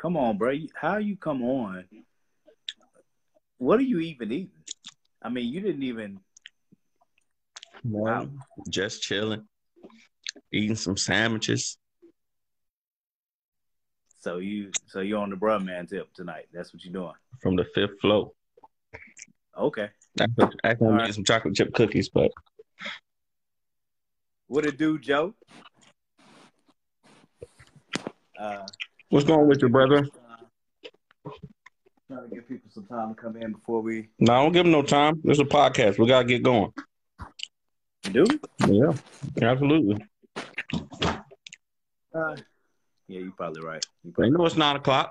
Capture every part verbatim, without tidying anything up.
Come on, bro. How you come on? What are you even eating? I mean, you didn't even. Wow. Just chilling, eating some sandwiches. So you, so you're on the bruh man tip tonight. That's what you're doing. From the fifth floor. Okay. Actually, I'm gonna right. get some chocolate chip cookies, but. What it do, Joe? Uh, What's going on with you, brother? Uh, trying to give people some time to come in before we. No, don't give them no time. There's a podcast. We gotta get going. Do we? Yeah, absolutely. Uh, yeah, you're probably right. You probably know it's nine o'clock.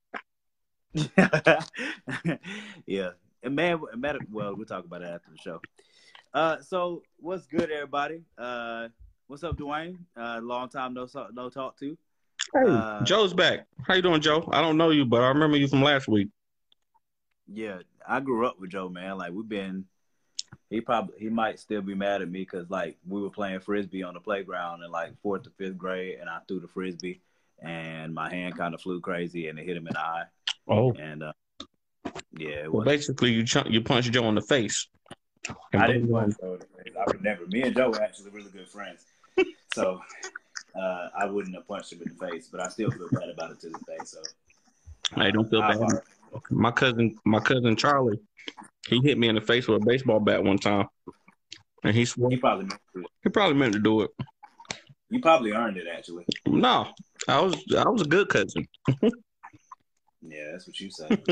Yeah, and man, well, we'll talk about that after the show. Uh, so what's good, everybody? Uh, what's up, Dwayne? Uh, long time no no talk to. Hey, uh, Joe's back. How you doing, Joe? I don't know you, but I remember you from last week. Yeah, I grew up with Joe, man. Like we've been. He probably he might still be mad at me because like we were playing frisbee on the playground in like fourth to fifth grade, and I threw the frisbee, and my hand kind of flew crazy, and it hit him in the eye. Oh, and uh, yeah. Well, basically, you ch- you punched Joe in the face. I didn't punch Joe in the face. I would never. Me and Joe were actually really good friends, so uh, I wouldn't have punched him in the face. But I still feel bad about it to this day. So uh, I don't feel bad. Are. My cousin, my cousin Charlie. He hit me in the face with a baseball bat one time, and he swore. He probably meant to. He probably meant to do it. You probably earned it, actually. No, I was I was a good cousin. Yeah, that's what you said.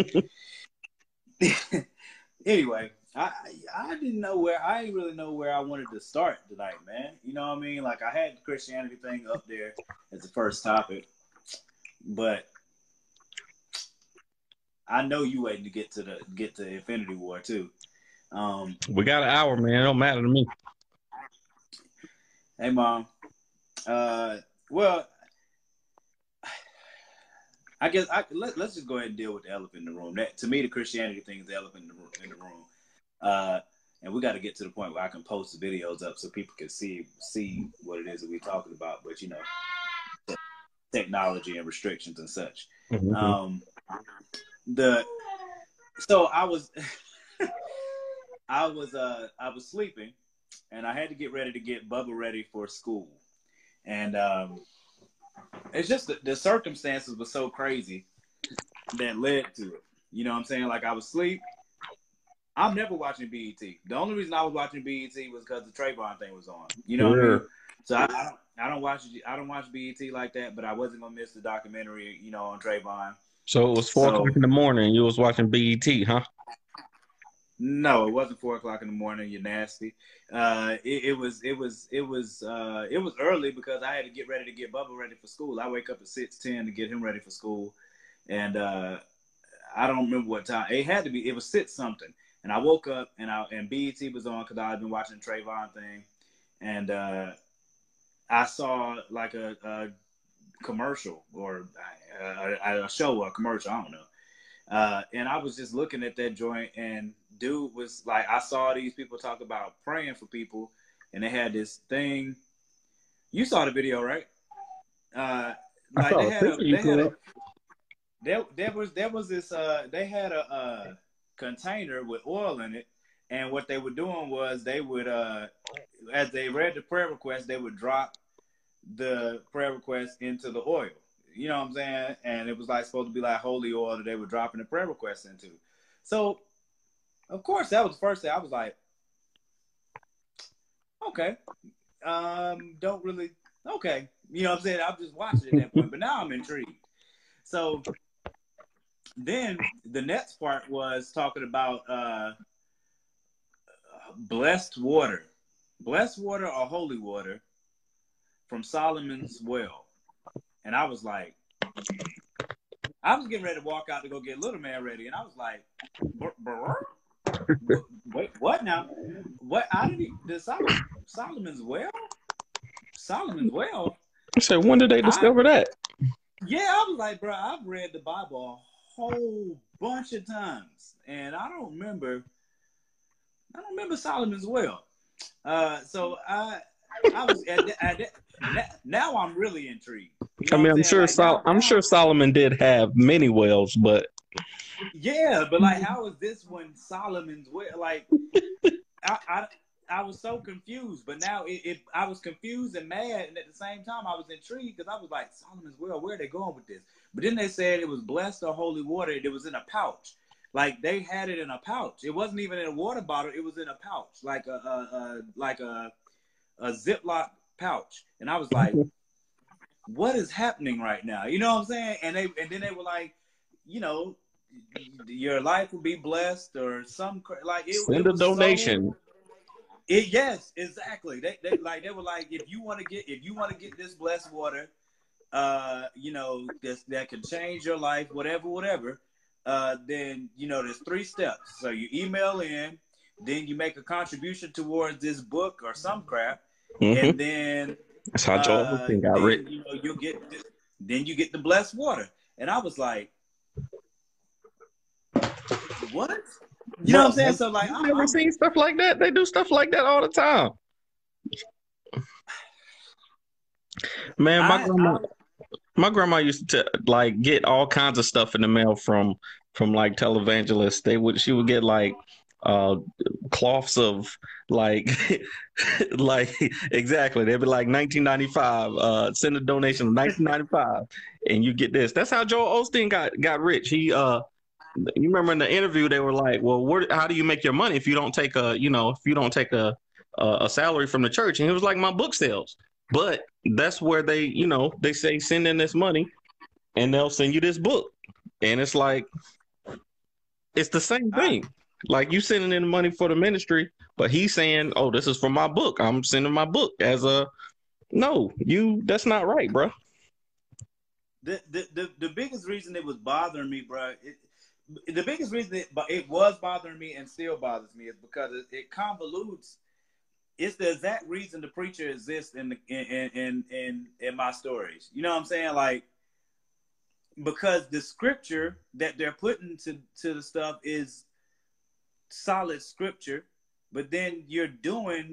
Anyway, I I didn't know where I didn't really know where I wanted to start tonight, man. You know what I mean? Like I had the Christianity thing up there as the first topic, but I know you waiting to get to the get to Infinity War too. Um, we got an hour, man. It don't matter to me. Hey, Mom. Uh, well, I guess I let, let's just go ahead and deal with the elephant in the room. That to me, the Christianity thing is the elephant in the room. In the room. Uh, and we got to get to the point where I can post the videos up so people can see see what it is that we're talking about. But you know, technology and restrictions and such. Mm-hmm. Um, the so I was I was uh I was sleeping, and I had to get ready to get Bubba ready for school, and um, it's just the, the circumstances were so crazy that led to it. You know what I'm saying? Like I was asleep. I'm never watching B E T. The only reason I was watching B E T was because the Trayvon thing was on. You know sure. what I mean? So I, I don't I don't watch I don't watch B E T like that, but I wasn't gonna miss the documentary, you know, on Trayvon. So it was four so, o'clock in the morning and you was watching B E T, huh? No, it wasn't four o'clock in the morning. You're nasty. Uh, it, it was it was it was uh, it was early because I had to get ready to get Bubba ready for school. I wake up at six ten to get him ready for school, and uh, I don't remember what time. It had to be. It was six something. And I woke up and I and B E T was on because I had been watching the Trayvon thing, and uh, I saw like a, a commercial or a, a show or a commercial, I don't know. Uh, and I was just looking at that joint, and dude was like, I saw these people talk about praying for people, and they had this thing. You saw the video, right? Uh, like they had, a, they had a, there, there was there was this. Uh, they had a. a container with oil in it, and what they were doing was they would uh as they read the prayer request, they would drop the prayer request into the oil, you know what I'm saying? And it was like supposed to be like holy oil that they were dropping the prayer request into. So of course that was the first thing I was like, okay, um don't really okay, you know what I'm saying? I'm just watching at that point, but now I'm intrigued. So then the next part was talking about uh, blessed water, blessed water or holy water from Solomon's well. And I was like, I was getting ready to walk out to go get little man ready. And I was like, wait, what now? What? I didn't, did Solomon, Solomon's well? Solomon's well? I said, when did they discover I, that? Yeah, I was like, bro, I've read the Bible whole bunch of times, and I don't remember. I don't remember Solomon's well. Uh, so I, I was at, at, at, now I'm really intrigued. You I know what mean, I'm I'm saying? sure Like Sol- now, I'm sure now, Solomon did have many wells, but yeah, but like, how is this one Solomon's well? Like, I, I, I was so confused, but now it, it, I was confused and mad, and at the same time, I was intrigued because I was like, Solomon's well, where are they going with this? But then they said it was blessed or holy water. It was in a pouch. Like they had it in a pouch. It wasn't even in a water bottle. It was in a pouch, like a, a, a like a, a Ziploc pouch. And I was like, what is happening right now? You know what I'm saying? And they, and then they were like, you know, your life will be blessed or some like it, send it a was so. donation. It, yes, exactly. They, they like they were like, if you want to get if you want to get this blessed water, uh, you know, this that can change your life, whatever, whatever. Uh, then you know, there's three steps. So you email in, then you make a contribution towards this book or some crap, Mm-hmm. and then That's how Joel uh, Osteen got rich. then you know you'll get this, then you get the blessed water. And I was like, what? You know Bro, what I'm saying? So like, you I'm, never I'm seen stuff like that? They do stuff like that all the time. Man, my I, grandma, I my grandma used to like get all kinds of stuff in the mail from from like televangelists. They would she would get like uh cloths of like like exactly. They'd be like nineteen ninety-five, uh send a donation of nineteen ninety-five and you get this. That's how Joel Osteen got got rich. He uh you remember in the interview they were like, well, where, how do you make your money if you don't take a, you know, if you don't take a a, a salary from the church? And he was like, my book sales. But that's where they, you know, they say send in this money and they'll send you this book. And it's like, it's the same I thing. Like you sending in money for the ministry, but he's saying, oh, this is for my book. I'm sending my book as a, no, you, that's not right, bro. the, the the the biggest reason it was bothering me, bro. It, the biggest reason it, it was bothering me and still bothers me is because it, it convolutes. It's the exact reason the preacher exists in the in in in in my stories. You know what I'm saying? Like because the scripture that they're putting to to the stuff is solid scripture, but then you're doing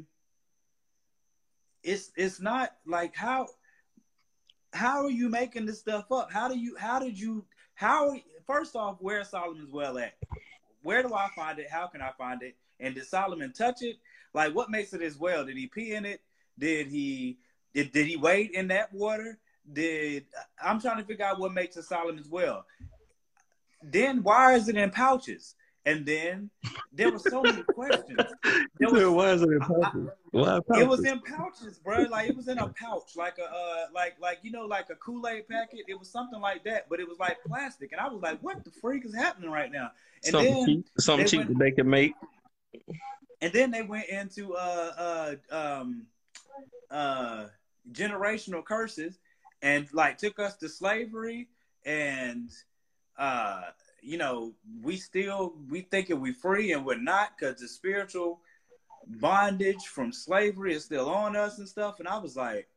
it's it's not like how how are you making this stuff up? How do you how did you how first off, where's Solomon's well at? Where do I find it? How can I find it? And did Solomon touch it? Like what makes it as well? Did he pee in it? Did he did, did he wade in that water? Did I'm trying to figure out what makes a Solomon's well. Then why is it in pouches? And then there were so many questions. There was, Why is it in pouches? Why it was pouches? in pouches, bro. Like it was in a pouch, like a uh, like like you know, like a Kool-Aid packet. It was something like that, but it was like plastic. And I was like, "What the freak is happening right now?" And Something then cheap, something they cheap went, that they can make. and then they went into uh uh um uh generational curses, and like took us to slavery, and uh you know we still we thinking we free and we're not because the spiritual bondage from slavery is still on us and stuff. And I was like,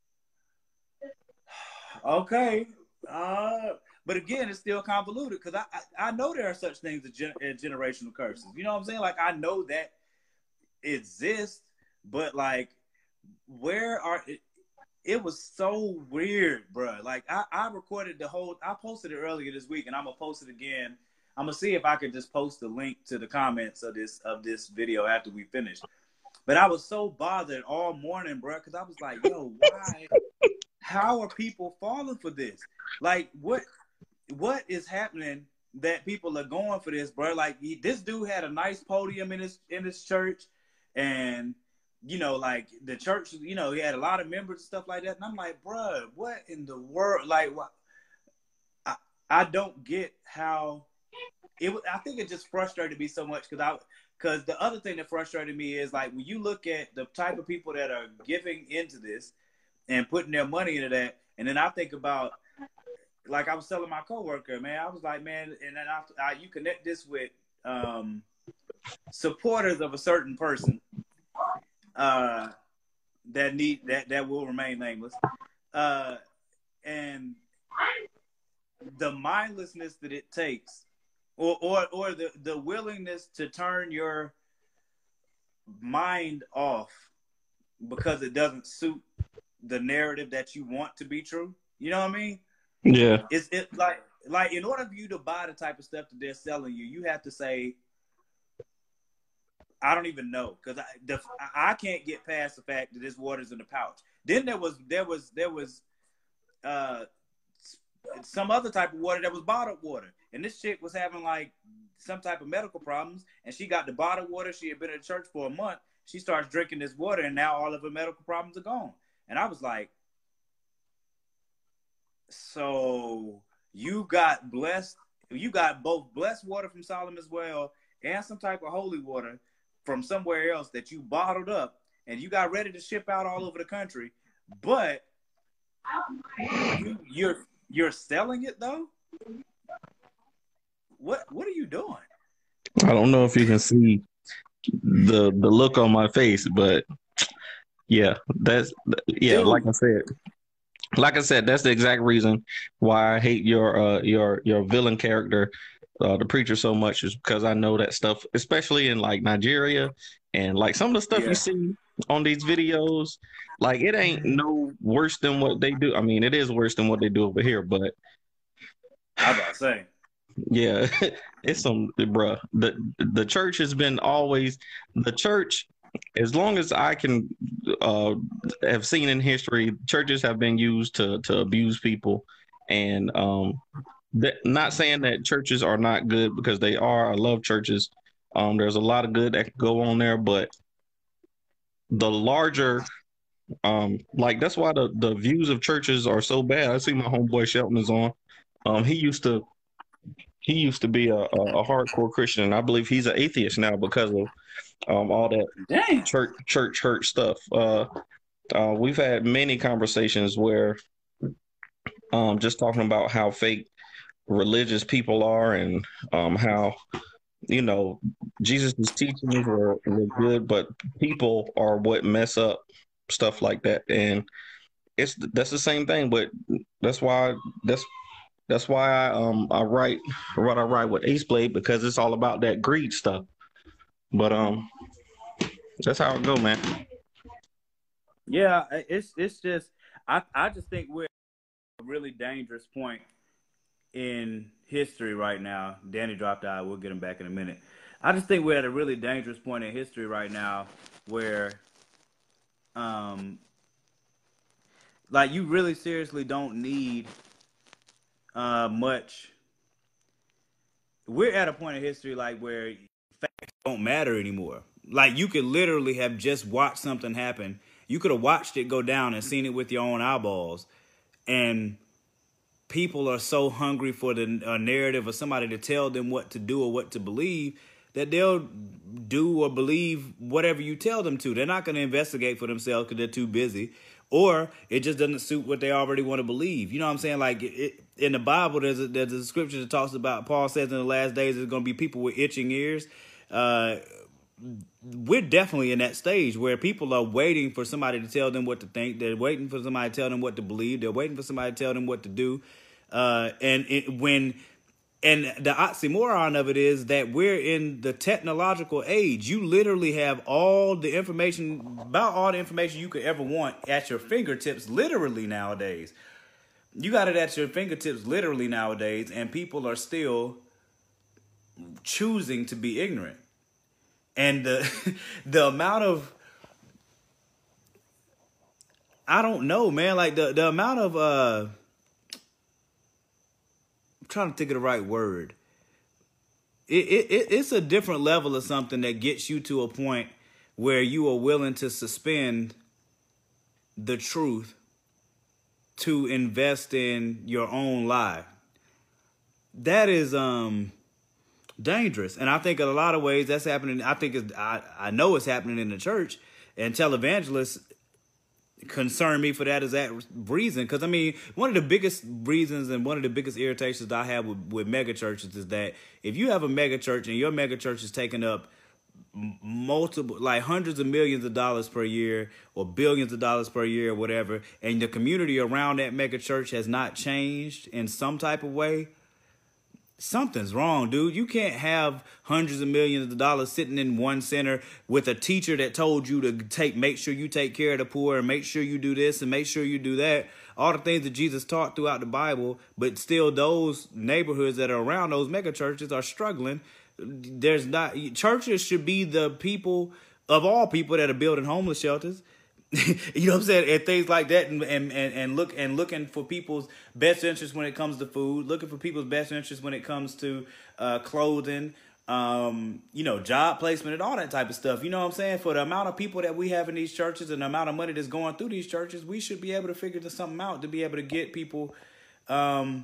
okay, uh, but again, it's still convoluted because I, I I know there are such things as, gen- as generational curses. You know what I'm saying? Like I know that exists, but like where are it? It was so weird, bro. Like I, I recorded the whole. I posted it earlier this week, and I'm gonna post it again. I'm gonna see if I could just post the link to the comments of this of this video after we finish. But I was so bothered all morning, bro, because I was like, yo, why? How are people falling for this? Like, what what is happening that people are going for this, bro? Like, he, this dude had a nice podium in his in his church, and you know, like the church, you know, he had a lot of members and stuff like that. And I'm like, bro, what in the world? Like, what? I I don't get how it. I think it just frustrated me so much because I. Because the other thing that frustrated me is like when you look at the type of people that are giving into this and putting their money into that, and then I think about like I was telling my coworker, man, I was like, man, and then I, I you connect this with um, supporters of a certain person uh, that need that that will remain nameless, uh, and the mindlessness that it takes. Or, or, or the, the willingness to turn your mind off because it doesn't suit the narrative that you want to be true. You know what I mean? Yeah. It's it like like in order for you to buy the type of stuff that they're selling you, you have to say, I don't even know, because I the, I can't get past the fact that this water's in the pouch. Then there was there was there was uh some other type of water that was bottled water, and this chick was having like some type of medical problems, and she got the bottled water. She had been in church for a month. She starts drinking this water, and now all of her medical problems are gone. And I was like, so you got blessed, you got both blessed water from Solomon's well and some type of holy water from somewhere else that you bottled up, and you got ready to ship out all over the country, but you, you're you're selling it though? What what are you doing? I don't know if you can see the the look on my face, but yeah, that's yeah. Dude. Like I said, like I said, that's the exact reason why I hate your uh your your villain character, uh, the preacher, so much, is because I know that stuff, especially in like Nigeria and like some of the stuff Yeah. you see on these videos. Like it ain't no worse than what they do. I mean, it is worse than what they do over here, but I was about to say. yeah, it's some bruh. The the church has been always the church, as long as I can uh, have seen in history, churches have been used to to abuse people, and um, that, not saying that churches are not good, because they are. I love churches. Um, there's a lot of good that can go on there, but the larger, um, like that's why the the views of churches are so bad. I see my homeboy Shelton is on. Um, he used to. He used to be a, a, a hardcore Christian, and I believe he's an atheist now because of um, all that Damn. church church hurt stuff. Uh, uh, we've had many conversations where um, just talking about how fake religious people are, and um, how, you know, Jesus' teachings were, were good, but people are what mess up stuff like that. And it's that's the same thing, but that's why that's That's why I um I write what I write with Ace Blade, because it's all about that greed stuff. But um, that's how it go, man. Yeah, it's it's just I I just think we're at a really dangerous point in history right now. Danny dropped out. We'll get him back in a minute. I just think we're at a really dangerous point in history right now where um like you really seriously don't need uh much. We're at a point in history like where facts don't matter anymore. Like you could literally have just watched something happen. You could have watched it go down and seen it with your own eyeballs. And people are so hungry for the uh, narrative of somebody to tell them what to do or what to believe that they'll do or believe whatever you tell them to. They're not going to investigate for themselves because they're too busy, or it just doesn't suit what they already want to believe. You know what I'm saying? Like it, it, in the Bible, there's a, there's a scripture that talks about, Paul says in the last days there's going to be people with itching ears. Uh, we're definitely in that stage where people are waiting for somebody to tell them what to think. They're waiting for somebody to tell them what to believe. They're waiting for somebody to tell them what to do. Uh, and it, when and the oxymoron of it is that we're in the technological age. You literally have all the information, about all the information you could ever want at your fingertips, literally nowadays. You got it at your fingertips literally nowadays, and people are still choosing to be ignorant. And the the amount of, I don't know, man, like the, the amount of, uh, I'm trying to think of the right word. It, it It's a different level of something that gets you to a point where you are willing to suspend the truth to invest in your own lie. That is, um... dangerous. And I think in a lot of ways that's happening. I think it's, I, I know it's happening in the church, and televangelists concern me for that exact reason. Because I mean, one of the biggest reasons and one of the biggest irritations that I have with, with mega churches is that if you have a mega church and your mega church is taking up multiple, like hundreds of millions of dollars per year or billions of dollars per year or whatever, and the community around that mega church has not changed in some type of way, something's wrong, dude. You can't have hundreds of millions of dollars sitting in one center with a teacher that told you to take, make sure you take care of the poor and make sure you do this and make sure you do that. all the things that Jesus taught throughout the Bible, but still those neighborhoods that are around those mega churches are struggling. There's not churches should be the people of all people that are building homeless shelters. You know what I'm saying? And things like that, and, and, and look and looking for people's best interest when it comes to food, looking for people's best interest when it comes to uh, clothing, um, you know, job placement and all that type of stuff. You know what I'm saying? For the amount of people that we have in these churches and the amount of money that's going through these churches, we should be able to figure something out to be able to get people um,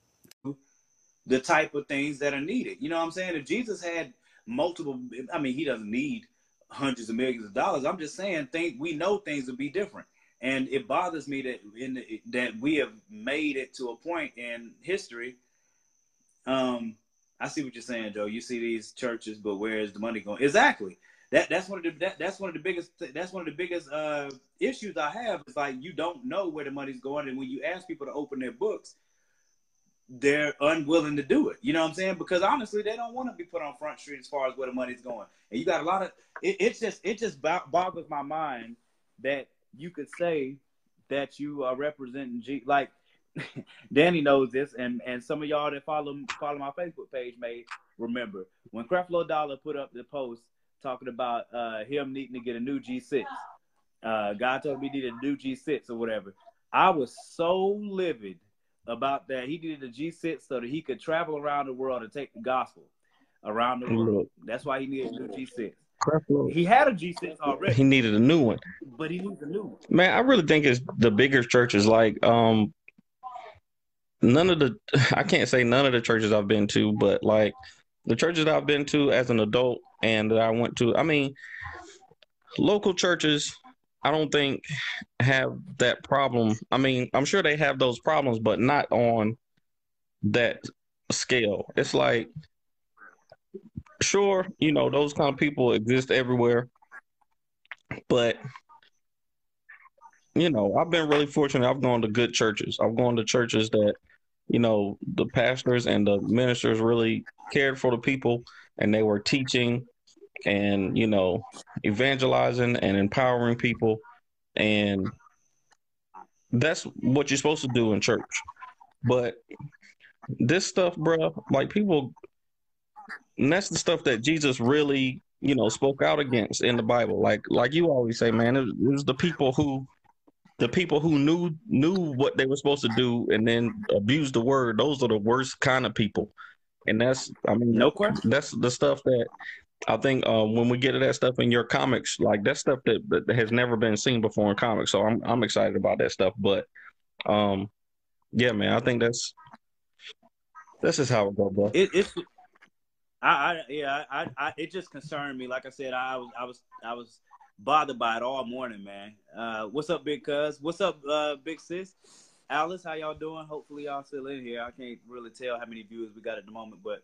the type of things that are needed. You know what I'm saying? If Jesus had multiple, I mean, he doesn't need hundreds of millions of dollars. I'm just saying, think we know things would be different, and it bothers me that in the, that we have made it to a point in history. Um, I see what you're saying, Joe. You see these churches, but where is the money going? Exactly. That that's one of the that, that's one of the biggest that's one of the biggest uh, issues I have. Is like you don't know where the money's going, and when you ask people to open their books, they're unwilling to do it. You know what I'm saying? Because honestly, they don't want to be put on Front Street as far as where the money's going. And you got a lot of it. It's just it just boggles my mind that you could say that you are representing G. Like Danny knows this, and and some of y'all that follow follow my Facebook page may remember when Creflo Dollar put up the post talking about uh, him needing to get a new G six. Uh, God told me he needed a new G six or whatever. I was so livid about that. He needed a G six so that he could travel around the world and take the gospel around the world. That's why he needed a new G six. He had a G six already. He needed a new one. But he needs a new one. Man, I really think it's the bigger churches. Like, um, none of the, I can't say none of the churches I've been to, but like the churches that I've been to as an adult and that I went to, I mean, local churches, I don't think have that problem. I mean, I'm sure they have those problems, but not on that scale. It's like, sure, you know, those kind of people exist everywhere, but you know, I've been really fortunate. I've gone to good churches. I've gone to churches that, you know, the pastors and the ministers really cared for the people, and they were teaching and, you know, evangelizing and empowering people. And that's what you're supposed to do in church. But this stuff, bro, like people, and that's the stuff that Jesus really, you know, spoke out against in the Bible. Like, like you always say, man, it, it was the people who, the people who knew knew what they were supposed to do and then abused the word. Those are the worst kind of people. And that's, I mean, no question. That's the stuff that I think uh, when we get to that stuff in your comics, like that's stuff that, that has never been seen before in comics. So I'm I'm excited about that stuff. But um, yeah, man, I think that's that's just how it goes, bro. It, it's I, I yeah I, I it just concerned me. Like I said, I was I was I was bothered by it all morning, man. Uh, what's up, big cuz? What's up, uh, big sis? Alice, how y'all doing? Hopefully y'all still in here. I can't really tell how many viewers we got at the moment, but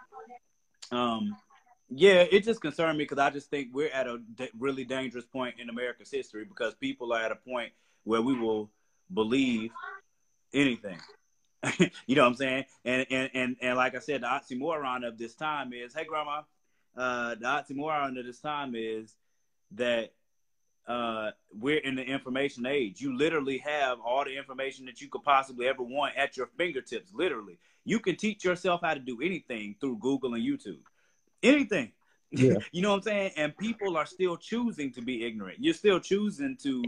um. Yeah, it just concerned me because I just think we're at a d- really dangerous point in America's history because people are at a point where we will believe anything. You know what I'm saying? And, and and and like I said, the oxymoron of this time is, hey, Grandma, uh, the oxymoron of this time is that uh, we're in the information age. You literally have all the information that you could possibly ever want at your fingertips, literally. You can teach yourself how to do anything through Google and YouTube. Anything. Yeah. You know what I'm saying? And people are still choosing to be ignorant. You're still choosing to,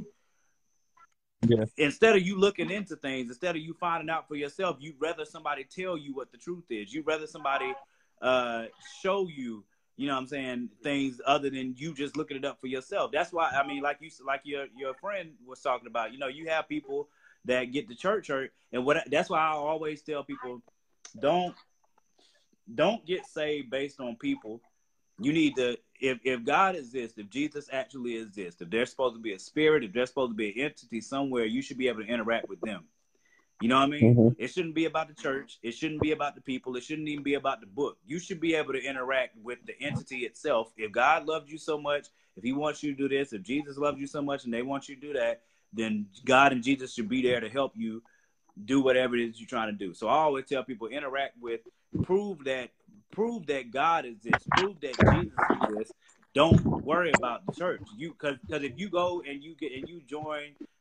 yeah. Instead of you looking into things, instead of you finding out for yourself, you'd rather somebody tell you what the truth is. You'd rather somebody uh, show you, you know what I'm saying, things other than you just looking it up for yourself. That's why, I mean, like you, like your, your friend was talking about, you know, you have people that get the church hurt. And what that's why I always tell people, don't, Don't get saved based on people. You need to, if, if God exists, if Jesus actually exists, if there's supposed to be a spirit, if there's supposed to be an entity somewhere, you should be able to interact with them. You know what I mean? Mm-hmm. It shouldn't be about the church. It shouldn't be about the people. It shouldn't even be about the book. You should be able to interact with the entity itself. If God loved you so much, if he wants you to do this, if Jesus loves you so much and they want you to do that, then God and Jesus should be there to help you do whatever it is you're trying to do. So I always tell people, interact with, prove that, prove that God exists, prove that Jesus exists. Don't worry about the church. You, cause, cause if you go and you get and you join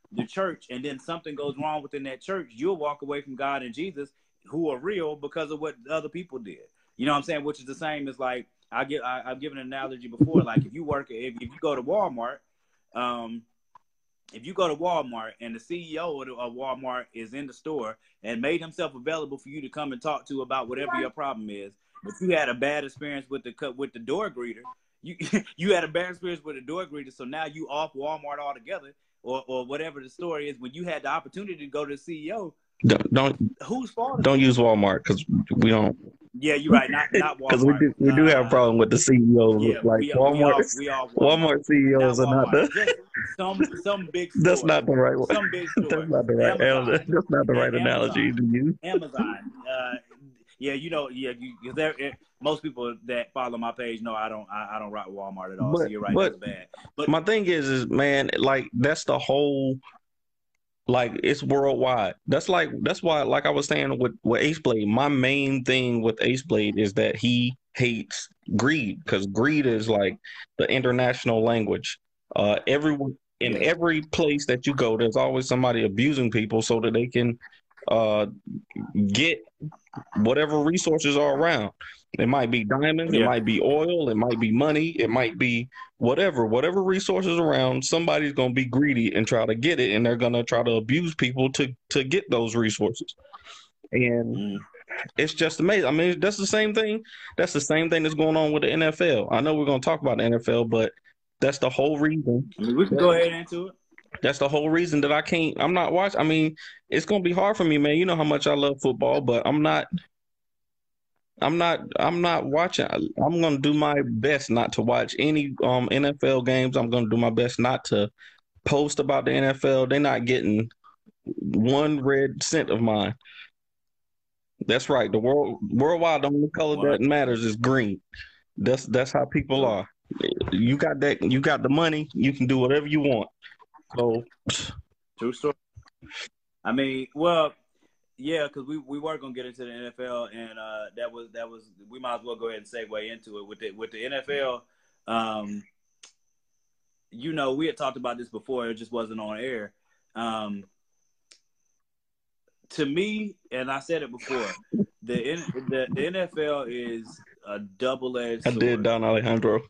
the church, and then something goes wrong within that church, you'll walk away from God and Jesus, who are real, because of what other people did. You know what I'm saying? Which is the same as like I get. I, I've given an analogy before. Like if you work, if, if you go to Walmart, um, if you go to Walmart and the C E O of Walmart is in the store and made himself available for you to come and talk to about whatever your problem is, but you had a bad experience with the with the door greeter, you you had a bad experience with the door greeter, so now you off Walmart altogether, or or whatever the story is. When you had the opportunity to go to the C E O, Don't don't, whose fault? don't use Walmart because we don't. Yeah, you're right. Not not Because we Walmart. do we do have a Uh, problem with the C E Os. yeah, Like we we Walmart, all we all Walmart. Walmart C E Os Not are not Walmart. the. Just some some big store. That's not the right one. Some big store. That's not the right. Amazon. That's not the right Amazon. analogy to use. Amazon. Uh, yeah, you know, yeah, you, there. It, most people that follow my page know I don't, I, I don't rock Walmart at all. But, so you're right, but, that's bad. But my thing is, is man, like that's the whole. Like it's worldwide. That's like that's why, like I was saying with with Ace Blade, my main thing with Ace Blade is that he hates greed, because greed is like the international language. Uh, everyone in yeah. every place that you go, there's always somebody abusing people so that they can uh, get whatever resources are around. It might be diamonds, Yeah. it might be oil, it might be money, it might be whatever, whatever resources around, somebody's going to be greedy and try to get it, and they're going to try to abuse people to, to get those resources. And mm. it's just amazing. I mean, that's the same thing. That's the same thing that's going on with the N F L. I know we're going to talk about the N F L, but that's the whole reason. I mean, we can go ahead into it. That's the whole reason that I can't, I'm not watching. I mean, it's going to be hard for me, man. You know how much I love football, but I'm not. I'm not. I'm not watching. I'm going to do my best not to watch any um, N F L games. I'm going to do my best not to post about the N F L. They're not getting one red cent of mine. That's right. The world worldwide, the only color wow. that matters is green. That's that's how people are. You got that. You got the money. You can do whatever you want. So, true story. I mean, well. Yeah, because we, we were gonna get into the N F L, and uh, that was that was we might as well go ahead and segue into it with the with the N F L. Um, you know, we had talked about this before; it just wasn't on air. Um, to me, and I said it before, the the, the N F L is a double-edged sword. I did, Don Alejandro.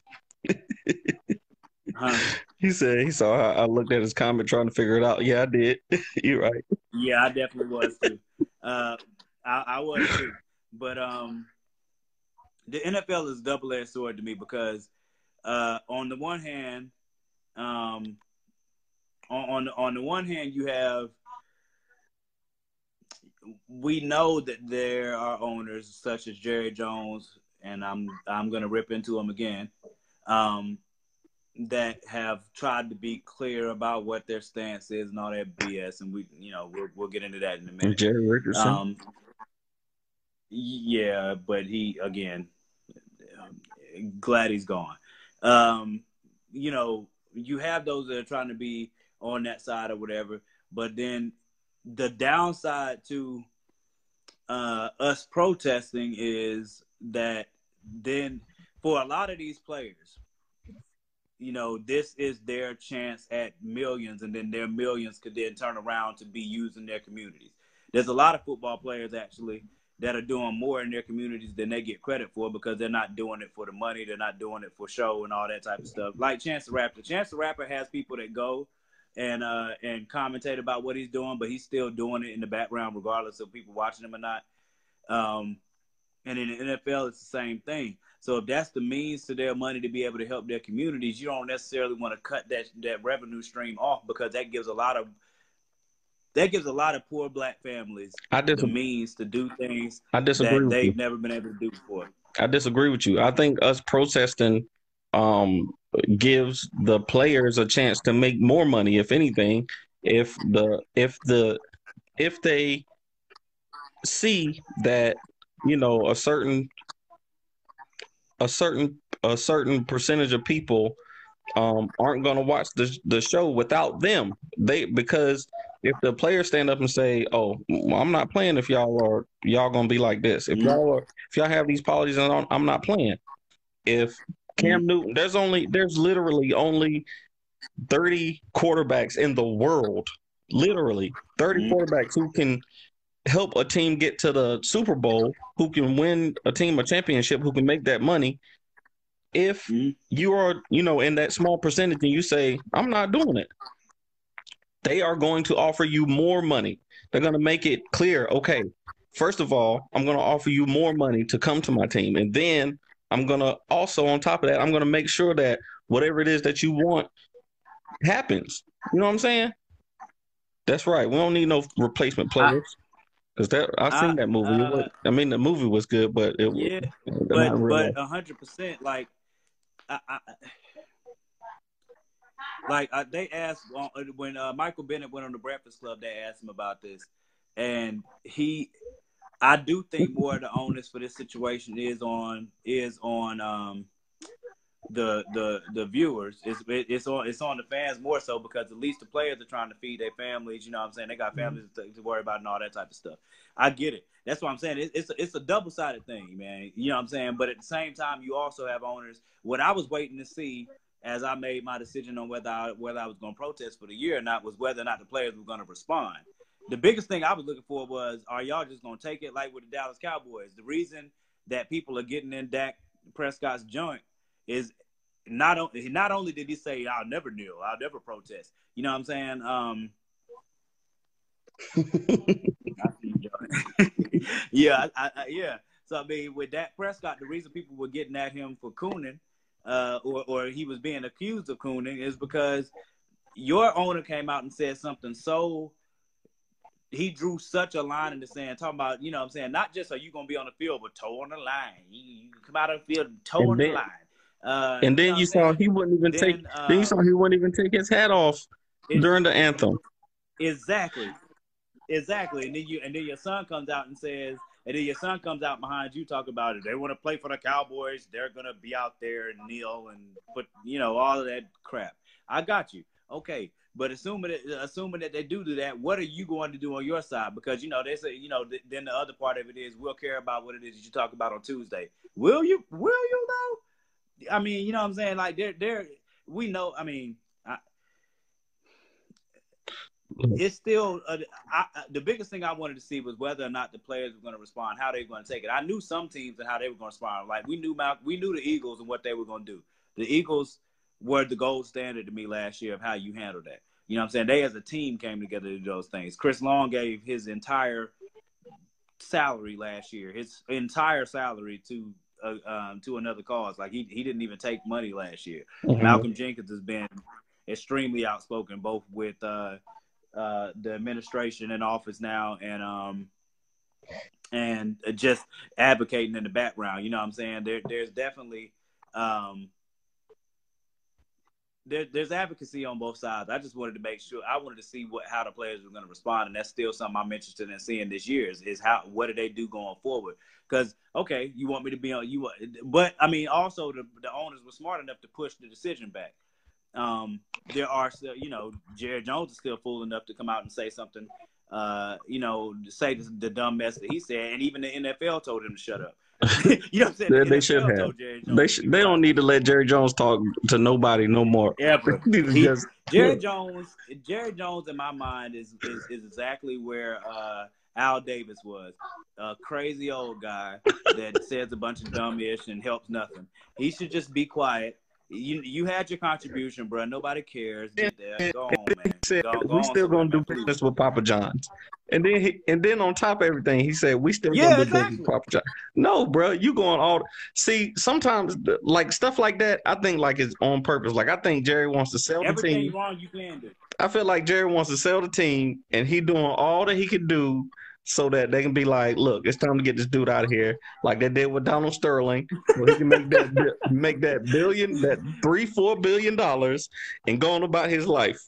Huh? He said he saw how I looked at his comment trying to figure it out. Yeah, I did. You're right. Yeah, I definitely was too. Uh, I, I was too. But um, the N F L is a double-edged sword to me because uh, on the one hand, um, on, on on the one hand, you have we know that there are owners such as Jerry Jones, and I'm I'm gonna rip into him again. Um, that have tried to be clear about what their stance is and all that B S, and we, you know, we'll we'll get into that in a minute. Jerry Richardson. Um, yeah, but he again, glad he's gone. Um, you know, you have those that are trying to be on that side or whatever, but then the downside to uh, us protesting is that then for a lot of these players, you know, this is their chance at millions, and then their millions could then turn around to be used in their communities. There's a lot of football players, actually, that are doing more in their communities than they get credit for because they're not doing it for the money. They're not doing it for show and all that type of stuff. Like Chance the Rapper. Chance the Rapper has people that go and uh, and commentate about what he's doing, but he's still doing it in the background regardless of people watching him or not. Um, and in the N F L, it's the same thing. So if that's the means to their money to be able to help their communities, you don't necessarily want to cut that that revenue stream off because that gives a lot of that gives a lot of poor black families I the means to do things I disagree that with they've you. never been able to do before. I disagree with you. I think us protesting um, gives the players a chance to make more money, if anything, if the if the if they see that, you know, a certain a certain a certain percentage of people um, aren't going to watch the the show without them. They because if the players stand up and say, "Oh, I'm not playing if y'all are y'all gonna be like this. If Mm-hmm. y'all are if y'all have these policies, and I'm not playing." If Cam Mm-hmm. Newton, there's only there's literally only thirty quarterbacks in the world literally thirty Mm-hmm. quarterbacks who can help a team get to the Super Bowl, who can win a team a championship, who can make that money. If Mm-hmm. you are, you know, in that small percentage and you say, I'm not doing it, they are going to offer you more money. They're going to make it clear, okay, first of all, I'm going to offer you more money to come to my team. And then I'm going to also, on top of that, I'm going to make sure that whatever it is that you want happens. You know what I'm saying? That's right. We don't need no replacement I, players. Because that I I, seen that movie. It was, uh, I mean, the movie was good, but it was yeah, not in but real but life. a hundred percent, like, I, I like uh, they asked uh, when uh, Michael Bennett went on the Breakfast Club. They asked him about this, and he, I do think more of the onus for this situation is on is on um, the the the viewers. It's it, it's on it's on the fans more so because at least the players are trying to feed their families. You know what I'm saying? They got families to, to worry about and all that type of stuff. I get it. That's what I'm saying. It, it's a, it's a double sided thing, man. You know what I'm saying? But at the same time, you also have owners. What I was waiting to see as I made my decision on whether I, whether I was going to protest for the year or not was whether or not the players were going to respond. The biggest thing I was looking for was, are y'all just going to take it like with the Dallas Cowboys? The reason that people are getting in Dak Prescott's joint is not only not only did he say, I'll never kneel, I'll never protest. You know what I'm saying? Um, yeah, I, I, yeah. So I mean, with Dak Prescott, the reason people were getting at him for cooning, uh, or or he was being accused of cooning, is because your owner came out and said something so. He drew such a line in the sand, talking about, you know what I'm saying, not just are you going to be on the field, but toe on the line. You, you come out of the field, toe And on the then, line. Uh, and you know then what you I'm saw saying? he wouldn't even take. Then, Then you uh, saw he wouldn't even take his hat off it's during the anthem. exactly, exactly. And then you, and then your son comes out and says, and then your son comes out behind you, talk about it. They want to play for the Cowboys. They're going to be out there and kneel and put, you know, all of that crap. I got you. Okay. But assuming that, assuming that they do do that, what are you going to do on your side? Because, you know, they say, you know, th- then the other part of it is we'll care about what it is that you talk about on Tuesday. Will you? Will you, though? I mean, you know what I'm saying? Like, they're, they're, we know, I mean, I, it's still, uh, I, I, the biggest thing I wanted to see was whether or not the players were going to respond, how they were going to take it. I knew some teams and how they were going to respond. Like, we knew, Mal- we knew the Eagles and what they were going to do. The Eagles were the gold standard to me last year of how you handle that. You know what I'm saying? They as a team came together to do those things. Chris Long gave his entire salary last year, his entire salary to uh, um, to another cause. Like he he didn't even take money last year. Mm-hmm. Malcolm Jenkins has been extremely outspoken, both with uh, uh, the administration in office now and um and just advocating in the background. You know what I'm saying? There there's definitely um There, there's advocacy on both sides. I just wanted to make sure. I wanted to see what how the players were going to respond, and that's still something I'm interested in seeing this year. Is, is how what do they do going forward? Because okay, you want me to be on you, but I mean also the the owners were smart enough to push the decision back. Um, there are still, you know, Jerry Jones is still fool enough to come out and say something. Uh, you know, say the, the dumb mess that he said, and even the N F L told him to shut up. You know what I'm saying? They, The they should N F L have. told Jerry Jones They to should, be they quiet. don't need to let Jerry Jones talk to nobody no more. Ever. They need to He, just Jerry Jones, Jerry Jones in my mind is is, is exactly where uh, Al Davis was. A crazy old guy that says a bunch of dumb ish and helps nothing. He should just be quiet. You you had your contribution, bro. Nobody cares. Get there. Go on, man. said Go, go we on still somewhere, gonna man. do Please. business with Papa John's, and then he, and then on top of everything, he said we still Yeah, gonna do business with exactly. Papa John. No, bro, you going all see sometimes like stuff like that. I think like it's on purpose. Like I think Jerry wants to sell the Everything team. wrong you can do. I feel like Jerry wants to sell the team, and he doing all that he can do so that they can be like, look, it's time to get this dude out of here, like they did with Donald Sterling, so he can make that make that billion, that three, four billion dollars, and go on about his life.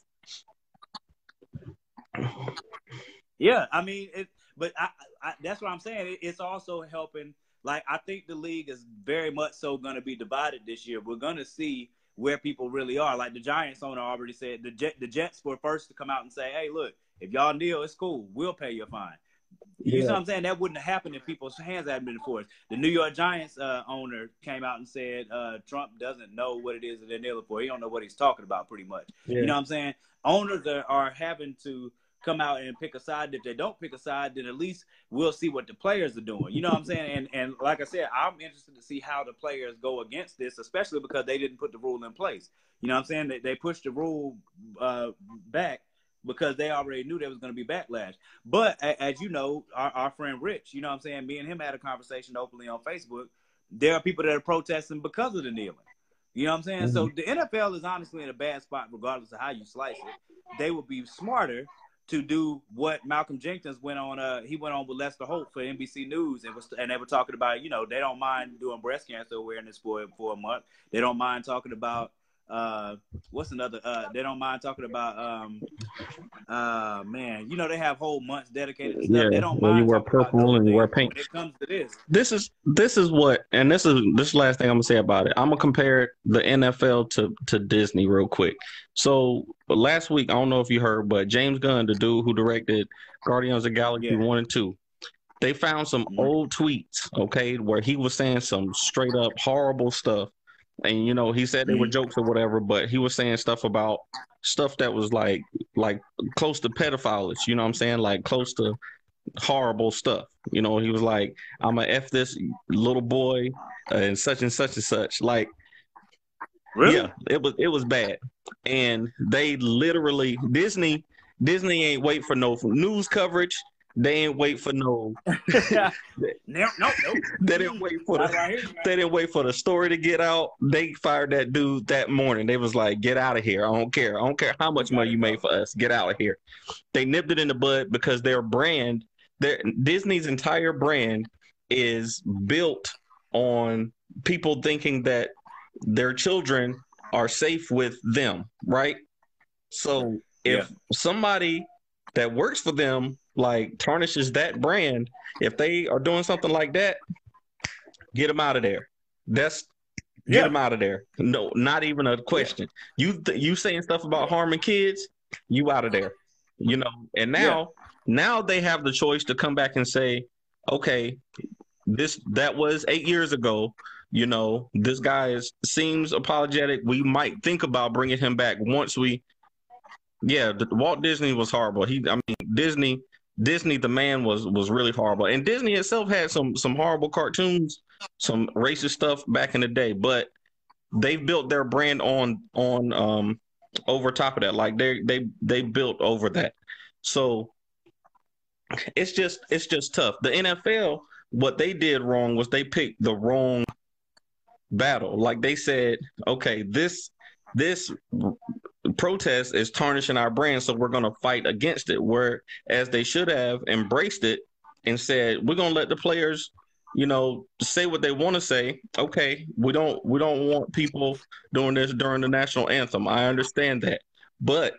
Yeah, I mean, it, but I, I, that's what I'm saying. It, it's also helping. Like, I think the league is very much so going to be divided this year. We're going to see where people really are. Like the Giants owner already said, the Jet, the Jets were first to come out and say, "Hey, look, if y'all kneel, it's cool. We'll pay your fine." You Yeah. see what I'm saying? That wouldn't have happened if people's hands hadn't been forced. The New York Giants uh, owner came out and said uh, Trump doesn't know what it is that they're kneeling for. He don't know what he's talking about, pretty much. Yeah. You know what I'm saying? Owners are, are having to come out and pick a side. If they don't pick a side, then at least we'll see what the players are doing. You know what I'm saying? And and like I said, I'm interested to see how the players go against this, especially because they didn't put the rule in place. You know what I'm saying? They, they pushed the rule uh, back because they already knew there was going to be backlash. But as you know, our, our friend Rich, you know what I'm saying? Me and him had a conversation openly on Facebook. There are people that are protesting because of the kneeling. You know what I'm saying? Mm-hmm. So the N F L is honestly in a bad spot regardless of how you slice it. They would be smarter to do what Malcolm Jenkins went on. Uh, he went on with Lester Holt for N B C News, and was and they were talking about, you know, they don't mind doing breast cancer awareness for for a month. They don't mind talking about uh, what's another? Uh, they don't mind talking about um, uh, man, you know, they have whole months dedicated to stuff. Yeah, they don't well, mind you wear talking about purple and you wear things. pink. When it comes to this, This is this is what, and this is this is the last thing I'm gonna say about it. I'm gonna compare the N F L to to Disney real quick. So last week, I don't know if you heard, but James Gunn, the dude who directed Guardians of the Galaxy yeah. one and two, they found some mm-hmm. old tweets, okay, where he was saying some straight up horrible stuff. And, you know, he said they were jokes or whatever, but he was saying stuff about stuff that was like like close to pedophiles, you know what I'm saying? Like close to horrible stuff. You know, he was like, I'm going to F this little boy uh, and such and such and such. Like, really? Yeah, it was it was bad. And they literally, Disney, Disney ain't wait for no news coverage. They ain't wait for no. no, no, no. They didn't wait for the. Right here, they didn't wait for the story to get out. They fired that dude that morning. They was like, "Get out of here! I don't care. I don't care how much money you made for us. Get out of here." They nipped it in the bud because their brand, their Disney's entire brand, is built on people thinking that their children are safe with them, right? So if yeah. somebody that works for them like tarnishes that brand, if they are doing something like that, get them out of there. That's get yeah. them out of there. No, not even a question. Yeah. You th- you saying stuff about harming kids, you out of there. You know. And now yeah. now they have the choice to come back and say, okay, this that was eight years ago. You know, this guy is seems apologetic. We might think about bringing him back once we. Yeah, the, Walt Disney was horrible. He, I mean, Disney, Disney, the man was was really horrible, and Disney itself had some some horrible cartoons, some racist stuff back in the day. But they built their brand on on um over top of that. Like they they they built over that. So it's just it's just tough. The N F L, what they did wrong was they picked the wrong battle. Like they said, okay, this this. protest is tarnishing our brand, so we're going to fight against it, whereas they should have embraced it and said, we're going to let the players, you know, say what they want to say. Okay, we don't we don't want people doing this during the national anthem. I understand that, but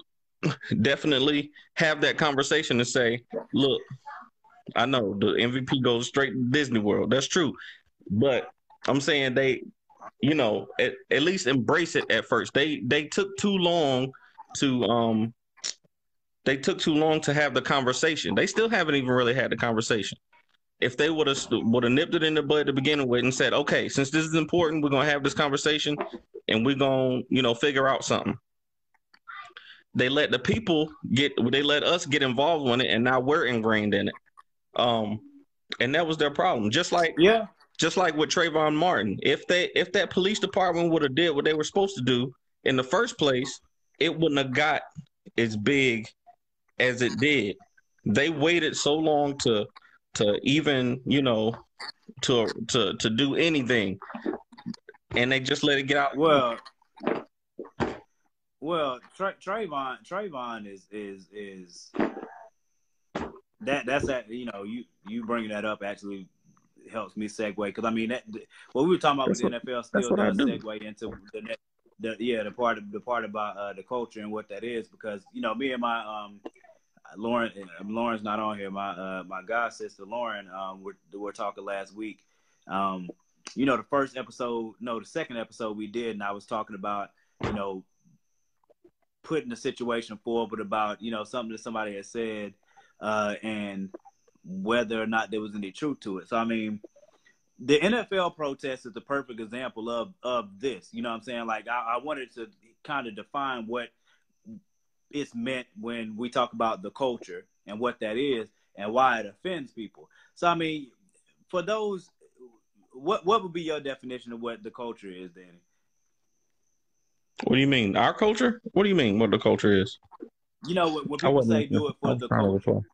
definitely have that conversation and say, look, I know the M V P goes straight to Disney World. That's true, but I'm saying they you know, at, at least embrace it at first. They they took too long to um they took too long to have the conversation. They still haven't even really had the conversation. If they would have would have nipped it in the bud to begin with and said, okay, since this is important, we're gonna have this conversation and we're gonna, you know, figure out something. They let the people get they let us get involved in it, and now we're ingrained in it. Um and that was their problem. Just like yeah. Just like with Trayvon Martin, if they if that police department would have did what they were supposed to do in the first place, it wouldn't have got as big as it did. They waited so long to to even, you know, to to to do anything, and they just let it get out. Well, well, Tra- Trayvon Trayvon is is is that that's that you know you you bringing that up actually helps me segue because I mean that what we were talking about that's with what, the N F L still does do. segue into the, next, the yeah the part of the part about uh, the culture and what that is because you know me and my um Lauren Lauren's not on here my uh, my god sister Lauren um we're, we're talking last week um you know the first episode no the second episode we did and I was talking about you know putting the situation forward about you know something that somebody had said uh and whether or not there was any truth to it. So, I mean, the N F L protest is the perfect example of, of this. You know what I'm saying? Like, I, I wanted to kind of define what it's meant when we talk about the culture and what that is and why it offends people. So I mean, for those, what what would be your definition of what the culture is, Danny? What do you mean? Our culture? What do you mean? What the culture is? You know, when, when I people wasn't say listening. do it I for was the trying to culture, reply.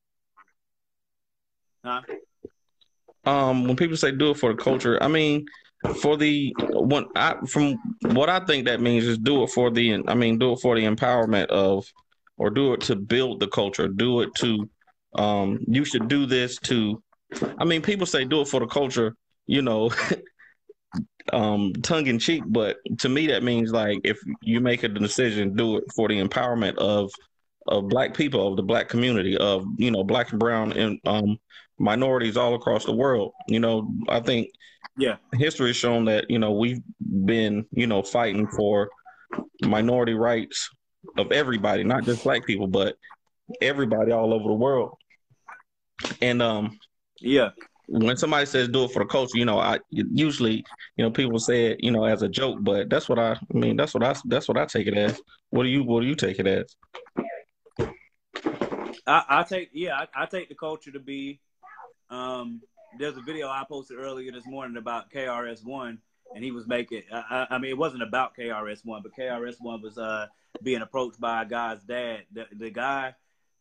huh? Um, when people say do it for the culture, I mean, for the one, I from what I think that means is do it for the, I mean, do it for the empowerment of, or do it to build the culture. Do it to, um, you should do this to. I mean, people say do it for the culture, you know, um, tongue in cheek, but to me that means like if you make a decision, do it for the empowerment of of black people, of the black community, of you know black and brown and um, minorities all across the world. You know, I think Yeah, history has shown that you know we've been you know fighting for minority rights of everybody, not just black people, but everybody all over the world. And um, yeah. when somebody says do it for the culture, you know, I usually, you know, people say it, you know, as a joke, but that's what I, I mean, that's what I, that's what I take it as. What do you, what do you take it as? I, I take yeah, I, I take the culture to be. Um, there's a video I posted earlier this morning about K R S One, and he was making. I, I mean, it wasn't about K R S One, but K R S One was uh, being approached by a guy's dad. The, the guy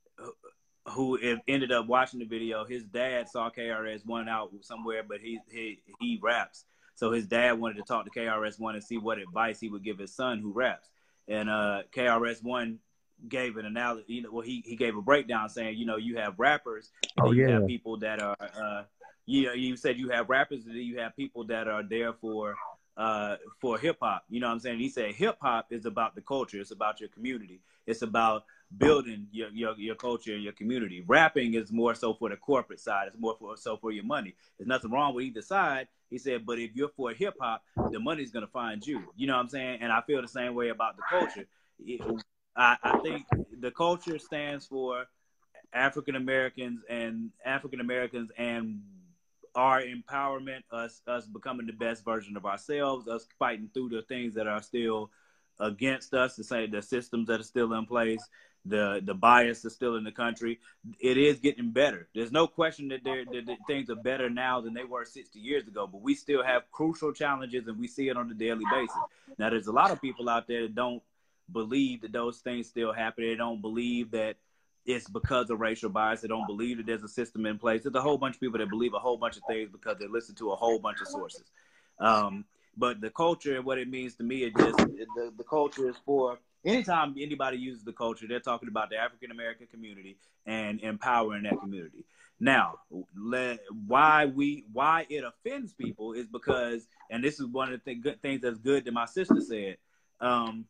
who ended up watching the video, his dad saw K R S One out somewhere, but he he he raps. So his dad wanted to talk to K R S One and see what advice he would give his son who raps. And uh, K R S One gave an analogy, you know, well, he, he gave a breakdown saying, you know, you have rappers and Oh then you yeah. have people that are, uh, you know, you said you have rappers and then you have people that are there for, uh, for hip hop. You know what I'm saying? He said hip hop is about the culture. It's about your community. It's about building your, your, your culture and your community. Rapping is more so for the corporate side. It's more for, so for your money. There's nothing wrong with either side. He said, but if you're for hip hop, the money's going to find you. You know what I'm saying? And I feel the same way about the culture. It, I, I think the culture stands for African Americans and African Americans and our empowerment, us us becoming the best version of ourselves, us fighting through the things that are still against us, to say the systems that are still in place, the the bias is still in the country. It is getting better. There's no question that, there, that, that things are better now than they were sixty years ago, but we still have crucial challenges and we see it on a daily basis. Now, there's a lot of people out there that don't believe that those things still happen. They don't believe that it's because of racial bias. They don't believe that there's a system in place. There's a whole bunch of people that believe a whole bunch of things because they listen to a whole bunch of sources. Um, but the culture and what it means to me, it just the, the culture is for anytime anybody uses the culture, they're talking about the African American community and empowering that community. Now, let, why we why it offends people is because, and this is one of the th- good things that's good that my sister said. Um,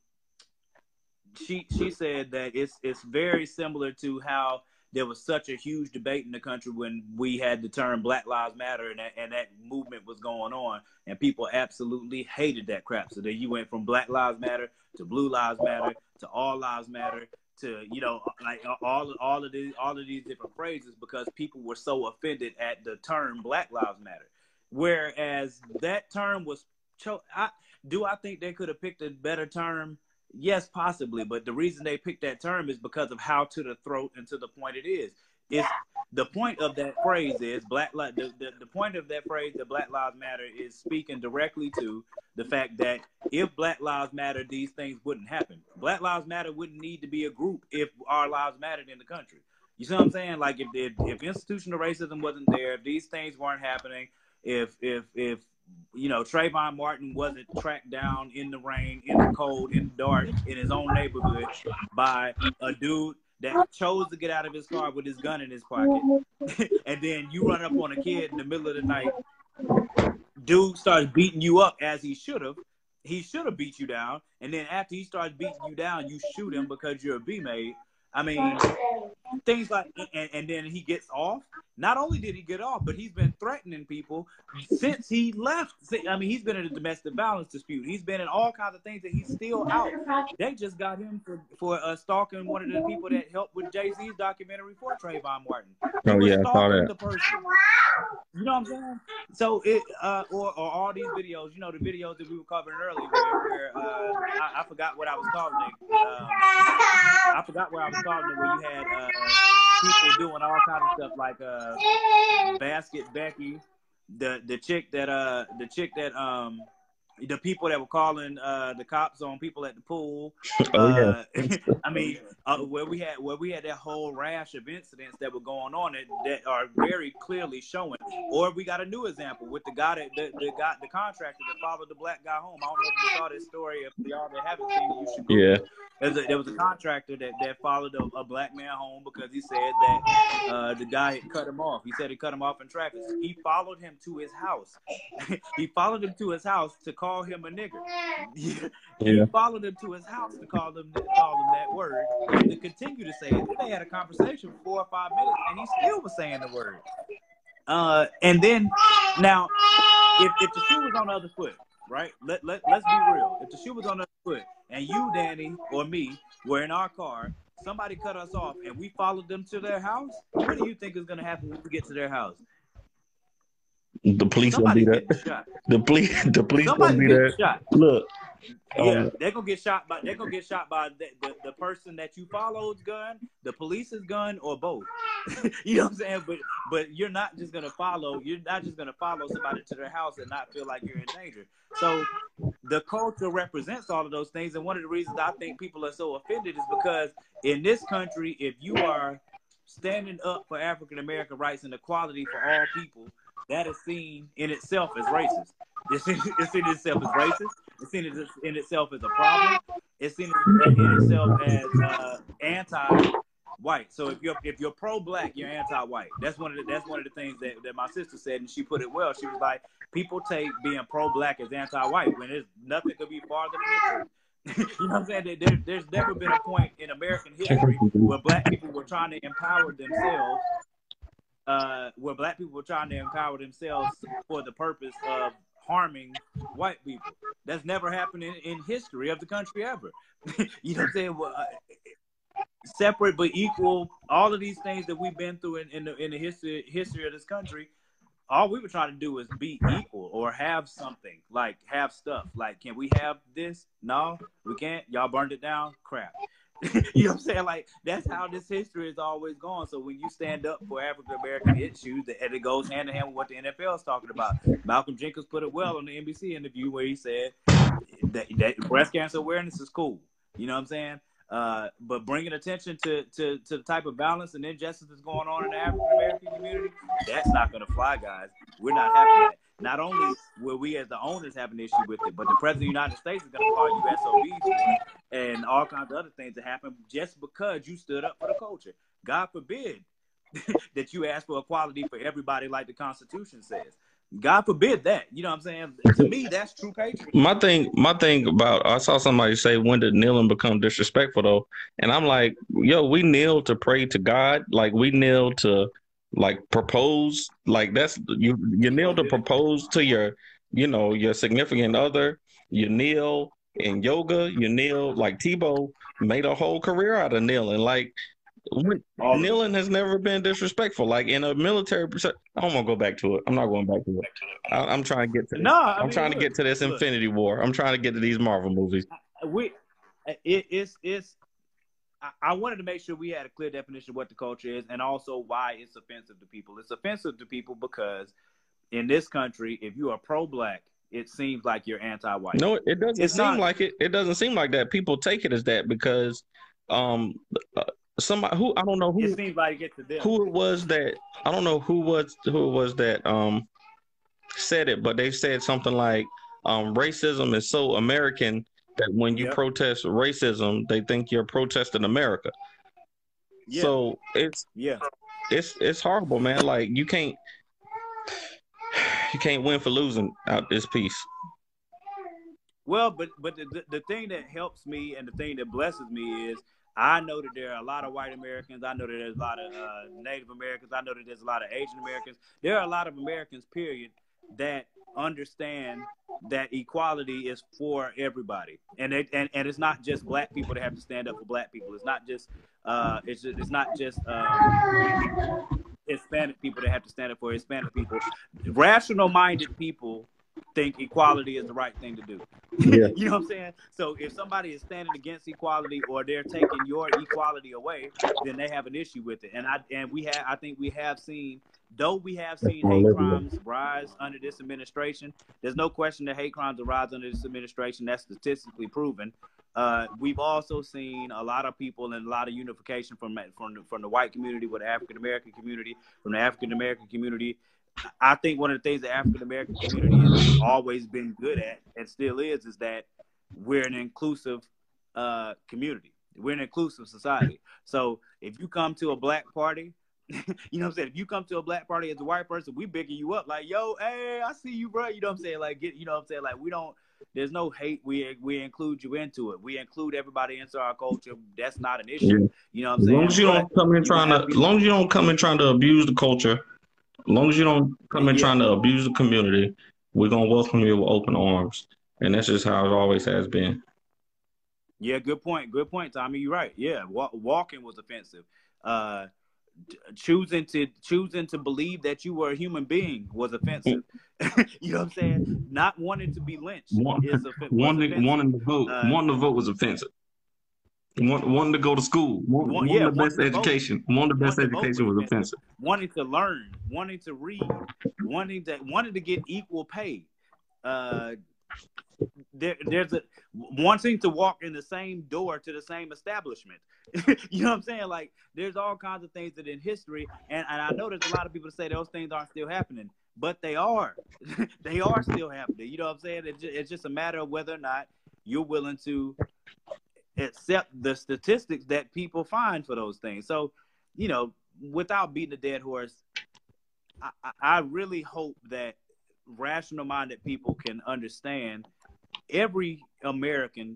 she she said that it's it's very similar to how there was such a huge debate in the country when we had the term Black Lives Matter and that, and that movement was going on, and people absolutely hated that crap. So then you went from Black Lives Matter to Blue Lives Matter to All Lives Matter to, you know, like all all of these all of these different phrases because people were so offended at the term Black Lives Matter. Whereas that term was cho- I, do I think they could have picked a better term? Yes, possibly, but the reason they picked that term is because of how to the throat and to the point it is. It's the point of that phrase is Black Li- the, the, the point of that phrase, the Black Lives Matter, is speaking directly to the fact that if Black Lives Matter, these things wouldn't happen. Black Lives Matter wouldn't need to be a group if our lives mattered in the country. You see what I'm saying? Like if if, if institutional racism wasn't there, if these things weren't happening, if if if you know, Trayvon Martin wasn't tracked down in the rain, in the cold, in the dark, in his own neighborhood by a dude that chose to get out of his car with his gun in his pocket. And then you run up on a kid in the middle of the night. Dude starts beating you up as he should have. He should have beat you down. And then after he starts beating you down, you shoot him because you're a B-maid. I mean, things like, and, and then he gets off. Not only did he get off, but he's been threatening people since he left. I mean, he's been in a domestic violence dispute. He's been in all kinds of things that he's still out. They just got him for, for uh, stalking one of the people that helped with Jay-Z's documentary for Trayvon Martin. He Oh was yeah, I saw stalking that. the person. You know what I'm saying? So it, uh, or, or all these videos, you know, the videos that we were covering earlier, where, where uh, I, I forgot what I was calling it. Um, I forgot what I was calling it when you had uh, people doing all kinds of stuff like uh, Basket Becky, the the chick that uh the chick that um the people that were calling uh the cops on people at the pool. Oh Uh, yeah. I mean, uh, where we had where we had that whole rash of incidents that were going on that, that are very clearly showing. Or we got a new example with the guy that the, the guy the contractor that followed the black guy home. I don't know if you saw this story. If y'all that haven't seen it, you should Google Yeah. it. There's a, there was a contractor that, that followed a, a black man home because he said that uh, the guy had cut him off. He said he cut him off in traffic. He followed him to his house. He followed him to his house to call him a nigger. He Yeah. followed him to his house to call him call him that word and to continue to say it. Then they had a conversation for four or five minutes, and he still was saying the word. Uh, and then now, if, if the shoe was on the other foot, right? Let, let, let's be real. If the shoe was on the other foot and you, Danny, or me were in our car, somebody cut us off and we followed them to their house, what do you think is going to happen when we get to their house? The police gonna be Somebody's there. getting shot. The police, the police Somebody's gonna be there. getting shot. Look, Yeah, um, they're gonna get shot by they're gonna get shot by the, the, the person that you followed's gun, the police's gun, or both. You know what I'm saying? But but you're not just gonna follow. You're not just gonna follow somebody to their house and not feel like you're in danger. So the culture represents all of those things, and one of the reasons I think people are so offended is because in this country, if you are standing up for African American rights and equality for all people, that is seen in itself as racist. It's seen, it's seen in itself as racist. It's seen in itself as a problem. It's seen in itself as uh, anti-white. So if you're if you're pro-black, you're anti-white. That's one of the that's one of the things that, that my sister said, and she put it well. She was like, people take being pro-black as anti-white when there's nothing could be farther from the truth. You know what I'm saying? There, there's never been a point in American history where black people were trying to empower themselves. Uh, where black people were trying to empower themselves for the purpose of harming white people. That's never happened in, in history of the country ever. You know what I'm saying? Well, uh, separate but equal, all of these things that we've been through in, in, the, in the history history of this country, all we were trying to do is be equal or have something, like have stuff. Like, can we have this? No, we can't. Y'all burned it down? Crap. You know what I'm saying? Like, that's how this history is always gone. So when you stand up for African American issues, and it goes hand in hand with what the N F L is talking about. Malcolm Jenkins put it well on the N B C interview where he said that, that breast cancer awareness is cool. You know what I'm saying? Uh, but bringing attention to, to, to the type of violence and injustice that's going on in the African American community, that's not going to fly, guys. We're not having that. Not only will we as the owners have an issue with it, but the President of the United States is going to call you S O Bs for it, and all kinds of other things that happen just because you stood up for the culture. God forbid that you ask for equality for everybody like the Constitution says. God forbid that. You know what I'm saying? To me, that's true patriotism. My thing, my thing about I saw somebody say, when did kneeling become disrespectful though? And I'm like, yo, we kneel to pray to God. Like we kneel to like propose. Like that's you you kneel to propose to your, you know, your significant other. You kneel in yoga, you kneel like Tebow made a whole career out of kneeling. Like kneeling has never been disrespectful. Like in a military, I don't want to go back to it. I'm not going back to it. I, I'm trying to get to. No, I I'm mean, trying look, to get to this look. Infinity War. I'm trying to get to these Marvel movies. We, it, it's it's. I, I wanted to make sure we had a clear definition of what the culture is, and also why it's offensive to people. It's offensive to people because in this country, if you are pro-black, it seems like you're anti-white. No, it doesn't it's seem not, like it. It doesn't seem like that. People take it as that because, um, uh, somebody who I don't know who it seems like it to them. who it was that I don't know who was who it was that um said it, but they said something like, um, racism is so American that when you Yep. protest racism, they think you're protesting America. Yeah. So it's yeah, it's it's horrible, man. Like you can't you can't win for losing out this piece. Well, but but the, the the thing that helps me and the thing that blesses me is I know that there are a lot of white Americans. I know that there's a lot of uh, Native Americans. I know that there's a lot of Asian Americans. There are a lot of Americans, period, that understand that equality is for everybody, and they, and and it's not just black people that have to stand up for black people. It's not just uh, it's just, it's not just um, Hispanic people that have to stand up for Hispanic people. Rational-minded people think equality is the right thing to do. Yeah. You know what I'm saying? So if somebody is standing against equality or they're taking your equality away, then they have an issue with it. And I and we have I think we have seen, though we have seen hate crimes rise under this administration. There's no question that hate crimes will rise under this administration. That's statistically proven. Uh, we've also seen a lot of people and a lot of unification from from the, from the white community with the African American community, from the African American community. I think one of the things the African American community has always been good at, and still is, is that we're an inclusive uh, community. We're an inclusive society. So if you come to a black party, you know what I'm saying? If you come to a black party as a white person, we bigging you up like, yo, hey, I see you, bro. You know what I'm saying? Like, get, you know what I'm saying? Like, we don't, there's no hate. We we include you into it. We include everybody into our culture. That's not an issue. Yeah. You know what I'm as saying? Long as you but don't come in trying to, as long as you don't come in trying to abuse the culture, as long as you don't come in yeah. trying to abuse the community, we're going to welcome you with open arms. And that's just how it always has been. Yeah, good point. Good point, Tommy. You're right. Yeah, wa- walking was offensive. Uh, t- choosing to choosing to believe that you were a human being was offensive. You know what I'm saying? Not wanting to be lynched One, is off- was wanting, offensive. wanting to vote, Uh, wanting to vote was offensive. Want, wanting to go to school, want, want, wanting yeah, the best wanting to vote. education, wanting the best Wanting to vote education was was offensive. offensive. Wanting to learn, wanting to read, wanting to wanting to get equal pay. Uh, there, there's a wanting to walk in the same door to the same establishment. You know what I'm saying? Like, there's all kinds of things that in history, and, and I know there's a lot of people that say those things aren't still happening, but they are. They are still happening. You know what I'm saying? It's just, it's just a matter of whether or not you're willing to accept the statistics that people find for those things. So, you know, without beating a dead horse, I, I really hope that rational-minded people can understand every American,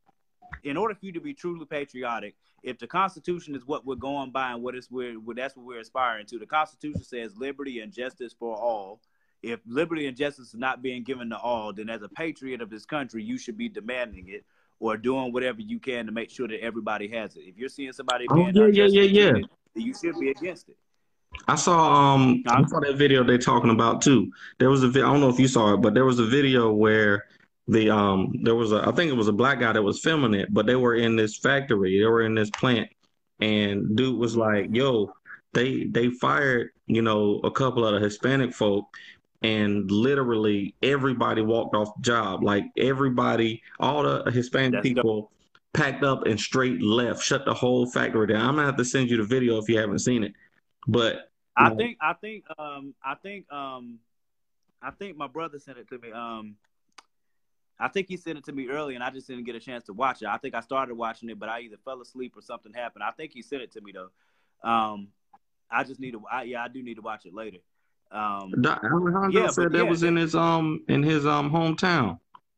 in order for you to be truly patriotic, if the Constitution is what we're going by and what is we're, that's what we're aspiring to, the Constitution says liberty and justice for all. If liberty and justice is not being given to all, then as a patriot of this country, you should be demanding it or doing whatever you can to make sure that everybody has it. If you're seeing somebody Oh, being yeah, yeah, unjustly yeah, yeah. treated, then you should be against it. I saw um Huh? I saw that video they're talking about too. There was a vi- I don't know if you saw it, but there was a video where the um there was a I think it was a black guy that was filming it, but they were in this factory, they were in this plant, and dude was like, "Yo, they they fired you know a couple of the Hispanic folk." And literally everybody walked off the job. Like everybody, all the Hispanic That's dope. people packed up and straight left, shut the whole factory down. I'm gonna have to send you the video if you haven't seen it. But I you know, think I think um I think um I think my brother sent it to me. Um I think he sent it to me early and I just didn't get a chance to watch it. I think I started watching it, but I either fell asleep or something happened. I think he sent it to me though. Um I just need to I, yeah, I do need to watch it later. Um Doc- Alejandro yeah, said but that yeah, was in his um in his um hometown.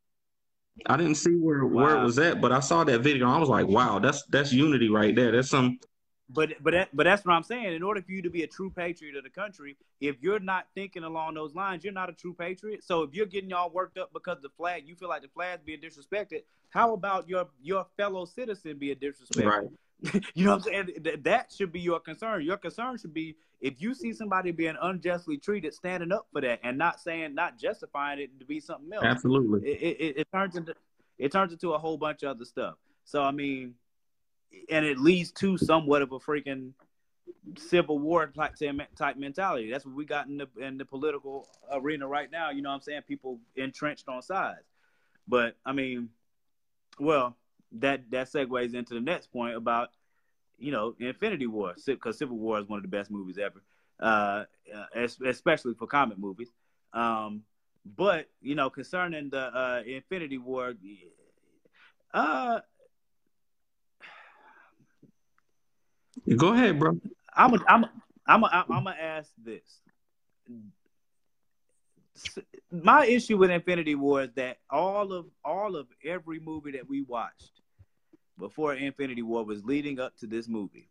I didn't see where where it wow. was at, but I saw that video. And I was like, wow, that's that's unity right there. That's some. But but that, but that's what I'm saying. In order for you to be a true patriot of the country, if you're not thinking along those lines, you're not a true patriot. So if you're getting y'all worked up because the flag, you feel like the flag's being disrespected. How about your your fellow citizen being disrespected? Right. You know what I'm saying? That should be your concern. Your concern should be if you see somebody being unjustly treated, standing up for that and not saying, not justifying it to be something else. Absolutely. It, it, it turns into it turns into a whole bunch of other stuff. So I mean, and it leads to somewhat of a freaking civil war type type mentality. That's what we got in the in the political arena right now. You know what I'm saying? People entrenched on sides. But I mean, well, that that segues into the next point about, you know, Infinity War, because Civil War is one of the best movies ever, uh, especially for comic movies. Um, but you know, concerning the uh, Infinity War, uh, go ahead, bro. I'm a, I'm a, I'm a, I'm gonna ask this. My issue with Infinity War is that all of all of every movie that we watched before Infinity War was leading up to this movie.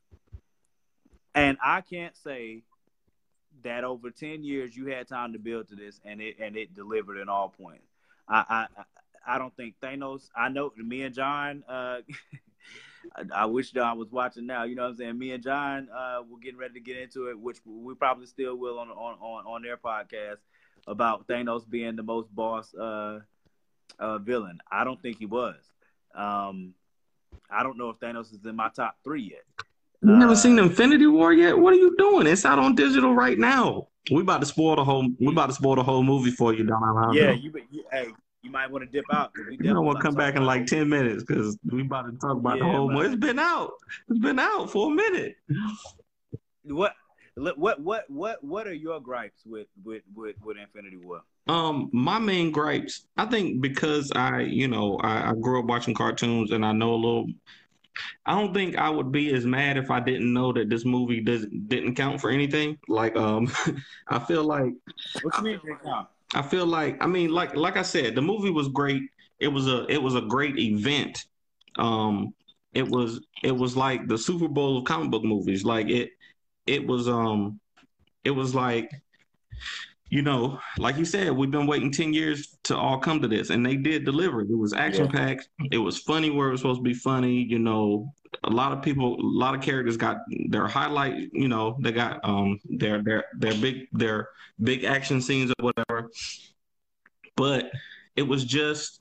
And I can't say that over ten years you had time to build to this and it and it delivered in all points. I I, I don't think Thanos, I know me and John, uh, I, I wish John was watching now. You know what I'm saying? Me and John uh, were getting ready to get into it, which we probably still will on on, on, on their podcast. about Thanos being the most boss uh, uh, villain. I don't think he was. Um, I don't know if Thanos is in my top three yet. You uh, haven't seen Infinity War yet? What are you doing? It's out on digital right now. We about to spoil the whole. We about to spoil the whole movie for you, Don Alejandro. Yeah, you, you hey, you might want to dip out because we You know definitely what? about to Come talk back in about like it. ten minutes because we about to talk about the Yeah, whole man. movie. It's been out. It's been out for a minute. What what what what what are your gripes with with with, with Infinity War? Um, my main gripes, I think, because I, you know, I, I grew up watching cartoons and I know a little. I don't think I would be as mad if I didn't know that this movie doesn't didn't count for anything. Like, um, I feel like What you mean didn't count? I feel like I mean, like like I said, the movie was great. It was a it was a great event. Um, it was it was like the Super Bowl of comic book movies. Like it it was um it was like, you know, like you said, we've been waiting ten years to all come to this, and they did deliver. It was action packed. It was funny where it was supposed to be funny. You know, a lot of people, a lot of characters got their highlight. You know, they got um their their their big their big action scenes or whatever. But it was just,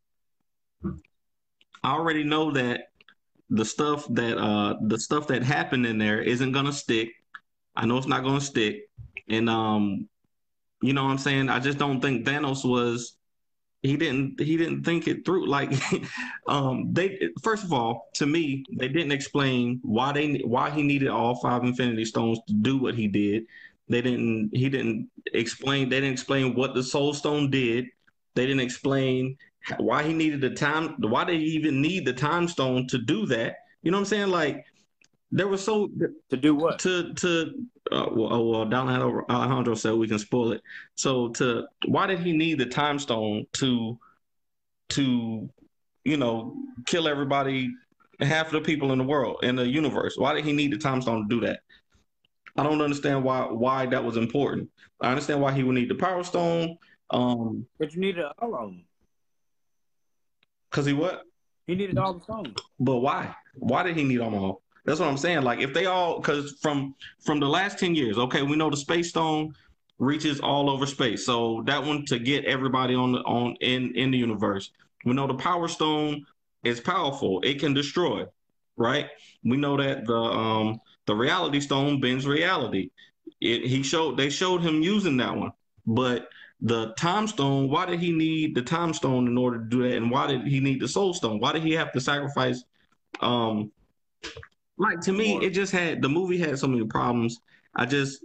I already know that the stuff that uh the stuff that happened in there isn't gonna stick. I know it's not gonna stick, and um. You know what I'm saying? I just don't think Thanos was he didn't he didn't think it through. Like um they first of all, to me, they didn't explain why they why he needed all five Infinity Stones to do what he did. They didn't he didn't explain they didn't explain what the Soul Stone did. They didn't explain why he needed the time why did he even need the Time Stone to do that? You know what I'm saying? Like there was so To do what? to to uh, well, well, Don Alejandro said we can spoil it. So to why did he need the Time Stone to to you know kill everybody, half of the people in the world in the universe? Why did he need the Time Stone to do that? I don't understand why why that was important. I understand why he would need the Power Stone. Um, but you needed all of them. Cause he what? He needed all the stones. But why? Why did he need them all? That's what I'm saying. Like if they all, because from from the last ten years, okay, we know the Space Stone reaches all over space. So that one to get everybody on the on in in the universe. We know the Power Stone is powerful. It can destroy, right? We know that the um the Reality Stone bends reality. It he showed they showed him using that one, but the Time Stone. Why did he need the Time Stone in order to do that? And why did he need the Soul Stone? Why did he have to sacrifice? Um, like to me, it just had the movie had so many problems. I just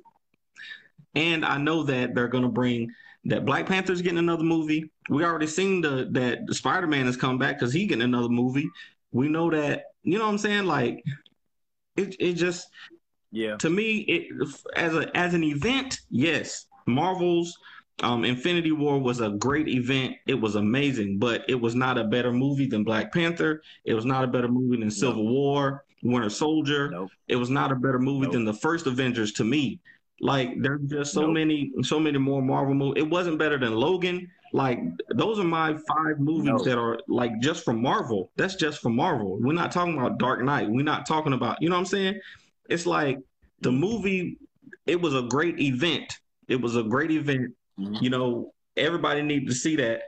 and I know that they're gonna bring that Black Panther's getting another movie. We already seen the that the Spider-Man has come back because he getting another movie. We know that, you know what I'm saying? Like it it just yeah. To me, it as a as an event, yes, Marvel's um, Infinity War was a great event. It was amazing, but it was not a better movie than Black Panther. It was not a better movie than Civil nope. War, Winter Soldier. Nope. It was not a better movie nope. than the first Avengers to me. Like there's just so nope. many, so many more Marvel movies. It wasn't better than Logan. Like those are my five movies nope. that are like just from Marvel. That's just from Marvel. We're not talking about Dark Knight. We're not talking about, you know what I'm saying? It's like the movie. It was a great event. It was a great event. You know, everybody needed to see that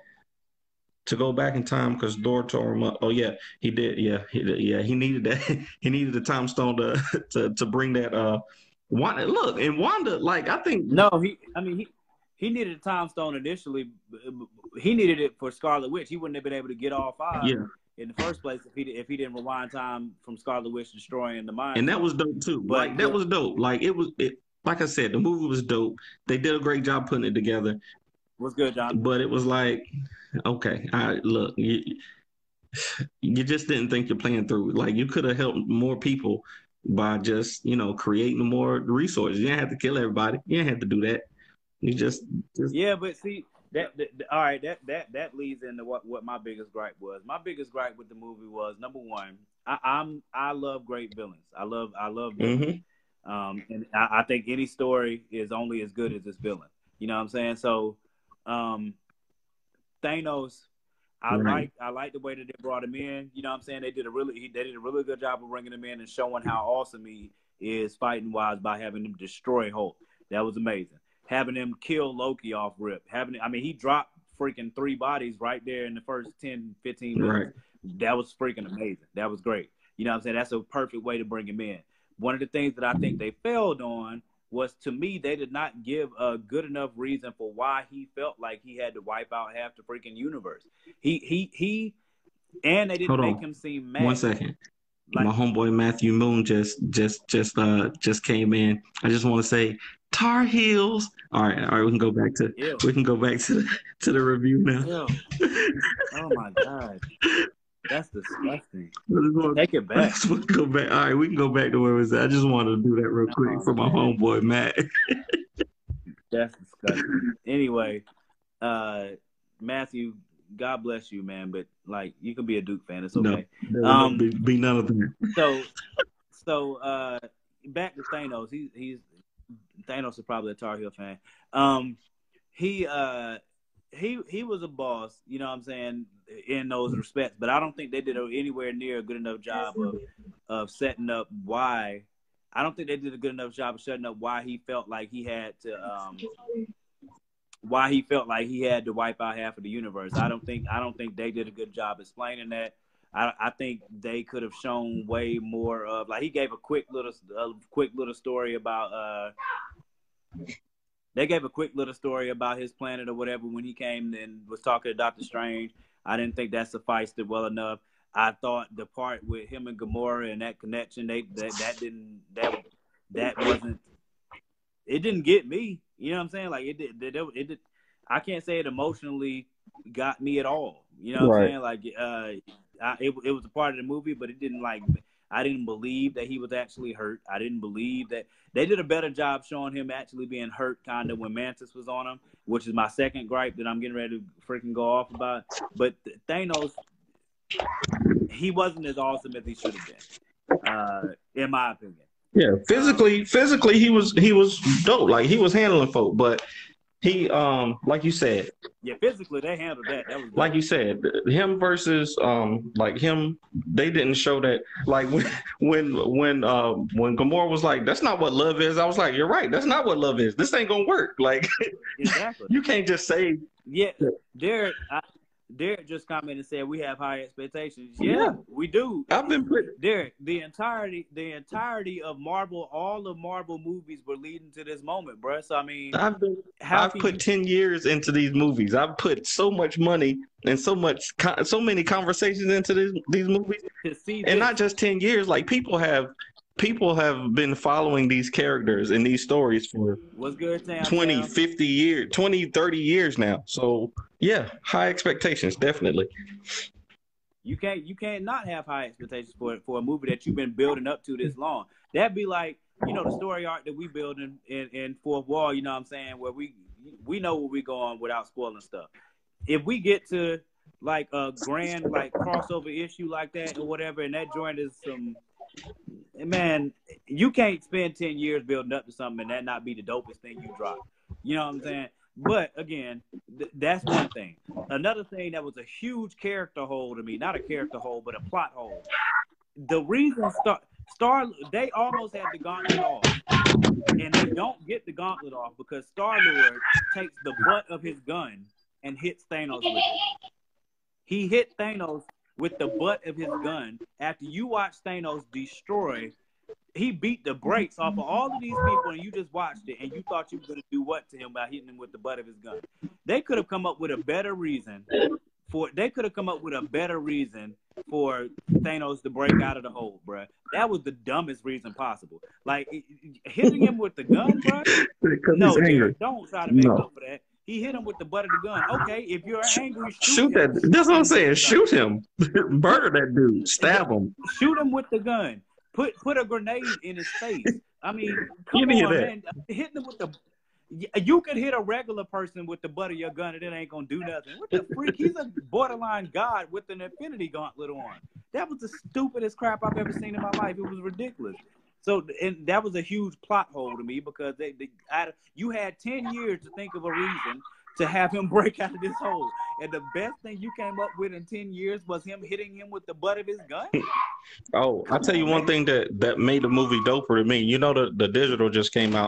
to go back in time because Thor tore him up. Oh yeah, he did. Yeah, he did. Yeah, he needed that. He needed the Time Stone to to to bring that. Uh, Wanda, look, and Wanda, like I think. No, he. I mean, he he needed a Time Stone initially. He needed it for Scarlet Witch. He wouldn't have been able to get all five. Yeah. In the first place, if he if he didn't rewind time from Scarlet Witch destroying the mind. And that was dope too. But like that was dope. Like it was. It, like I said, the movie was dope. They did a great job putting it together. What's good, John? But it was like, okay, all right, look, you, you just didn't think you're playing through. Like you could have helped more people by just, you know, creating more resources. You didn't have to kill everybody. You didn't have to do that. You just, just... yeah, but see that, that all right, that that that leads into what what my biggest gripe was. My biggest gripe with the movie was number one, I, I'm I love great villains. I love I love villains. Mm-hmm. Um, and I, I think any story is only as good as its villain. You know what I'm saying? So, um, Thanos, I right. like I like the way that they brought him in. You know what I'm saying? They did a really he, they did a really good job of bringing him in and showing how awesome he is fighting wise by having him destroy Hulk. That was amazing. having him kill Loki off rip. Having, I mean, he dropped freaking three bodies right there in the first ten, fifteen minutes. Right. That was freaking amazing. That was great. You know what I'm saying? That's a perfect way to bring him in. One of the things that I think they failed on was, to me, they did not give a good enough reason for why he felt like he had to wipe out half the freaking universe. He, he, he, and they didn't make him seem mad. One second. Like, my homeboy Matthew Moon just just just uh just came in. I just want to say Tar Heels. All right, all right, we can go back to Ew. we can go back to the, to the review now. Oh my god, that's disgusting. Take it back. Let's go back. All right, we can go back to where it was at. I just wanted to do that real quick oh, for my man. homeboy Matt. That's disgusting. Anyway, uh, Matthew, God bless you, man. But like, you can be a Duke fan. It's okay. No, um, be, be none of them. So, so uh, back to Thanos. He's he's Thanos is probably a Tar Heel fan. Um, he uh he he was a boss. You know what I'm saying, in those respects. But I don't think they did anywhere near a good enough job of of setting up why. I don't think they did a good enough job of setting up why he felt like he had to. Um, why he felt like he had to wipe out half of the universe. I don't think I don't think they did a good job explaining that. I, I think they could have shown way more of, like, he gave a quick little a quick little story about uh they gave a quick little story about his planet or whatever when he came and was talking to Doctor Strange. I didn't think that sufficed it well enough. I thought the part with him and Gamora and that connection, they that, that didn't that that wasn't it didn't get me. You know what I'm saying? Like, it did, it, it did. I can't say it emotionally got me at all. You know what right. I'm saying? Like, uh, I, it, it was a part of the movie, but it didn't, like, I didn't believe that he was actually hurt. I didn't believe that they did a better job showing him actually being hurt, kind of, when Mantis was on him, which is my second gripe that I'm getting ready to freaking go off about. But Thanos, he wasn't as awesome as he should have been, uh, in my opinion. Yeah, physically, physically he was he was dope. Like, he was handling folk, but he, um, like you said, yeah, physically they handled that. That was dope. Like you said, him versus um, like him. They didn't show that. Like, when when when uh, when Gamora was like, "That's not what love is." I was like, "You're right. That's not what love is. This ain't gonna work." Like, exactly. You can't just say. Yeah, Derek. I, Derek just commented and said we have high expectations. Yeah, yeah, we do. I've been put Derek. The entirety, the entirety of Marvel, all of Marvel movies were leading to this moment, bro. So I mean, I've been, I've put you... ten years into these movies. I've put so much money and so much, so many conversations into these these movies, and this. Not just ten years. Like, people have. People have been following these characters and these stories for What's good, Tam, twenty, Tam? fifty years, twenty, thirty years now. So, yeah, high expectations, definitely. You can't you can't not have high expectations for for a movie that you've been building up to this long. That'd be like, you know, the story arc that we build in, in, in Fourth Wall, you know what I'm saying, where we we know where we're going without spoiling stuff. If we get to, like, a grand, like, crossover issue like that or whatever, and that joint is some... Man, you can't spend ten years building up to something and that not be the dopest thing you drop. You know what I'm saying? But again, th- that's one thing. Another thing that was a huge character hole to me, not a character hole, but a plot hole. The reason Star, Star they almost had the gauntlet off, and they don't get the gauntlet off because Star-Lord takes the butt of his gun and hits Thanos with it. He hit Thanos with the butt of his gun. After you watch Thanos destroy, he beat the brakes off of all of these people, and you just watched it, and you thought you were going to do what to him by hitting him with the butt of his gun. They could have come up with a better reason for. They could have come up with a better reason for Thanos to break out of the hole, bruh. That was the dumbest reason possible. Like, hitting him with the gun, bruh. No, dude, don't try to make no. up for that. He hit him with the butt of the gun. Okay, if you're angry, shoot, shoot that. That's what I'm saying. Shoot him. Murder that dude. Stab him. Shoot him with the gun. Put put a grenade in his face. I mean, come on, man. Hitting him with the. You could hit a regular person with the butt of your gun and it ain't gonna do nothing. What the freak? He's a borderline god with an Infinity Gauntlet on. That was the stupidest crap I've ever seen in my life. It was ridiculous. So, and that was a huge plot hole to me because they, they I, you had ten years to think of a reason to have him break out of this hole. And the best thing you came up with in ten years was him hitting him with the butt of his gun? Oh, I'll tell you one thing that, that made the movie doper to me. You know, the, the digital just came out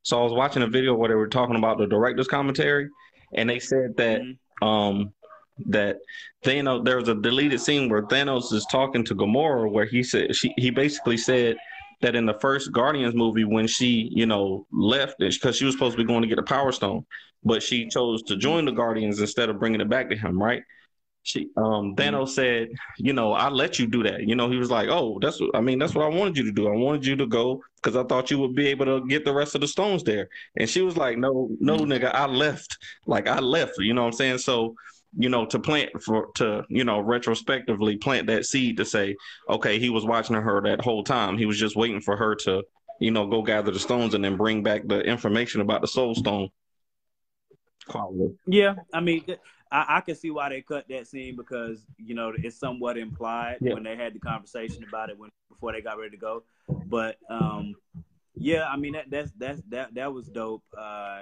So I was watching a video where they were talking about the director's commentary, and they said that Mm-hmm. um that Thanos, there was a deleted scene where Thanos is talking to Gamora, where he said she he basically said that in the first Guardians movie, when she, you know, left because she was supposed to be going to get a Power Stone, but she chose to join the Guardians instead of bringing it back to him, right? She, um, Mm-hmm. Thanos said, you know, I let you do that. You know, he was like, oh, that's, I mean, that's what I wanted you to do. I wanted you to go because I thought you would be able to get the rest of the stones there. And she was like, no, no, Mm-hmm. nigga, I left. Like, I left. You know what I'm saying? So, you know, to plant for, to, you know, retrospectively plant that seed to say, okay, he was watching her that whole time. He was just waiting for her to, you know, go gather the stones and then bring back the information about the soul stone. Quality. Yeah, I mean, I, I can see why they cut that scene because, you know, it's somewhat implied Yeah. when they had the conversation about it when before they got ready to go. But um, yeah, I mean that that's that's that that was dope. Uh,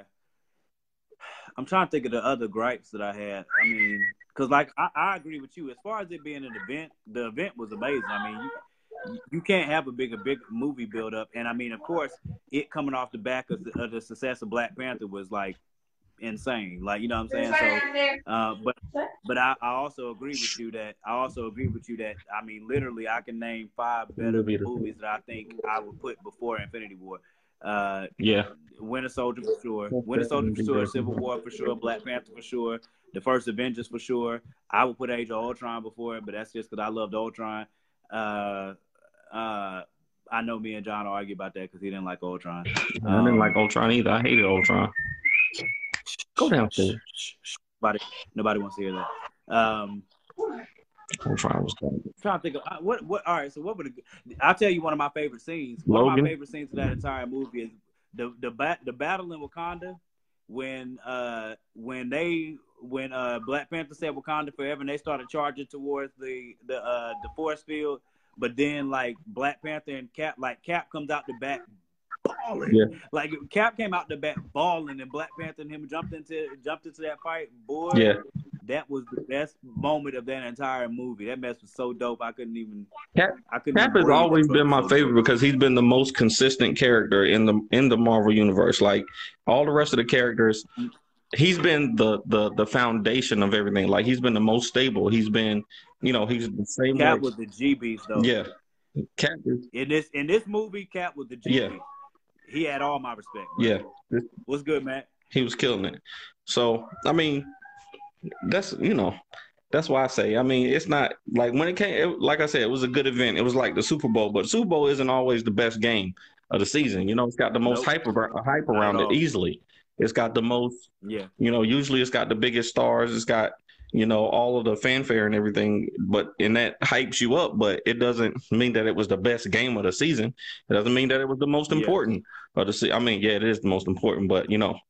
I'm trying to think of the other gripes that I had. I mean, because like I, I agree with you as far as it being an event. The event was amazing. I mean, you, you can't have a bigger big movie build up, and I mean, of course, it coming off the back of the, of the success of Black Panther was like insane. Like, you know what I'm saying? So, uh, but but I, I also agree with you that I also agree with you that I mean, literally, I can name five better movies that I think I would put before Infinity War. Uh, yeah, Winter Soldier for sure, Winter Soldier for sure, Civil War for sure, Black Panther for sure, the first Avengers for sure. I would put Age of Ultron before it, but that's just because I loved Ultron. Uh, uh, I know me and John argue about that because he didn't like Ultron. I didn't um, like Ultron either. I hated Ultron. Go downstairs. Nobody, nobody wants to hear that. Um, Ultron was good. Trying to think of what what. All right, so what would it, I'll tell you one of my favorite scenes. One Logan? of my favorite scenes of that entire movie is the the bat the battle in Wakanda when uh when they when uh Black Panther said Wakanda forever and they started charging towards the the uh the force field, but then like Black Panther and Cap like Cap comes out the back balling. Yeah. Like Cap came out the back balling and Black Panther and him jumped into jumped into that fight. Boy, yeah. That was the best moment of that entire movie. That mess was so dope. I couldn't even. Cap, I couldn't Cap even has always been my so favorite dope. because he's been the most consistent character in the in the Marvel universe. Like all the rest of the characters, he's been the the the foundation of everything. Like he's been the most stable. He's been, you know, he's the same. Cap way. was the G beast though. Yeah, Cap is, in this in this movie. Cap was the G yeah. beast. He had all my respect. Bro. Yeah. What's good, man? He was killing it. So I mean. That's, you know, that's why I say, I mean, it's not like when it came, it, like I said, it was a good event. It was like the Super Bowl, but Super Bowl isn't always the best game of the season. You know, it's got the most nope. hype, hype around it easily. It's got the most, yeah. you know, usually it's got the biggest stars. It's got, you know, all of the fanfare and everything, but and that hypes you up, but it doesn't mean that it was the best game of the season. It doesn't mean that it was the most important yeah. of the season. I mean, yeah, it is the most important, but you know.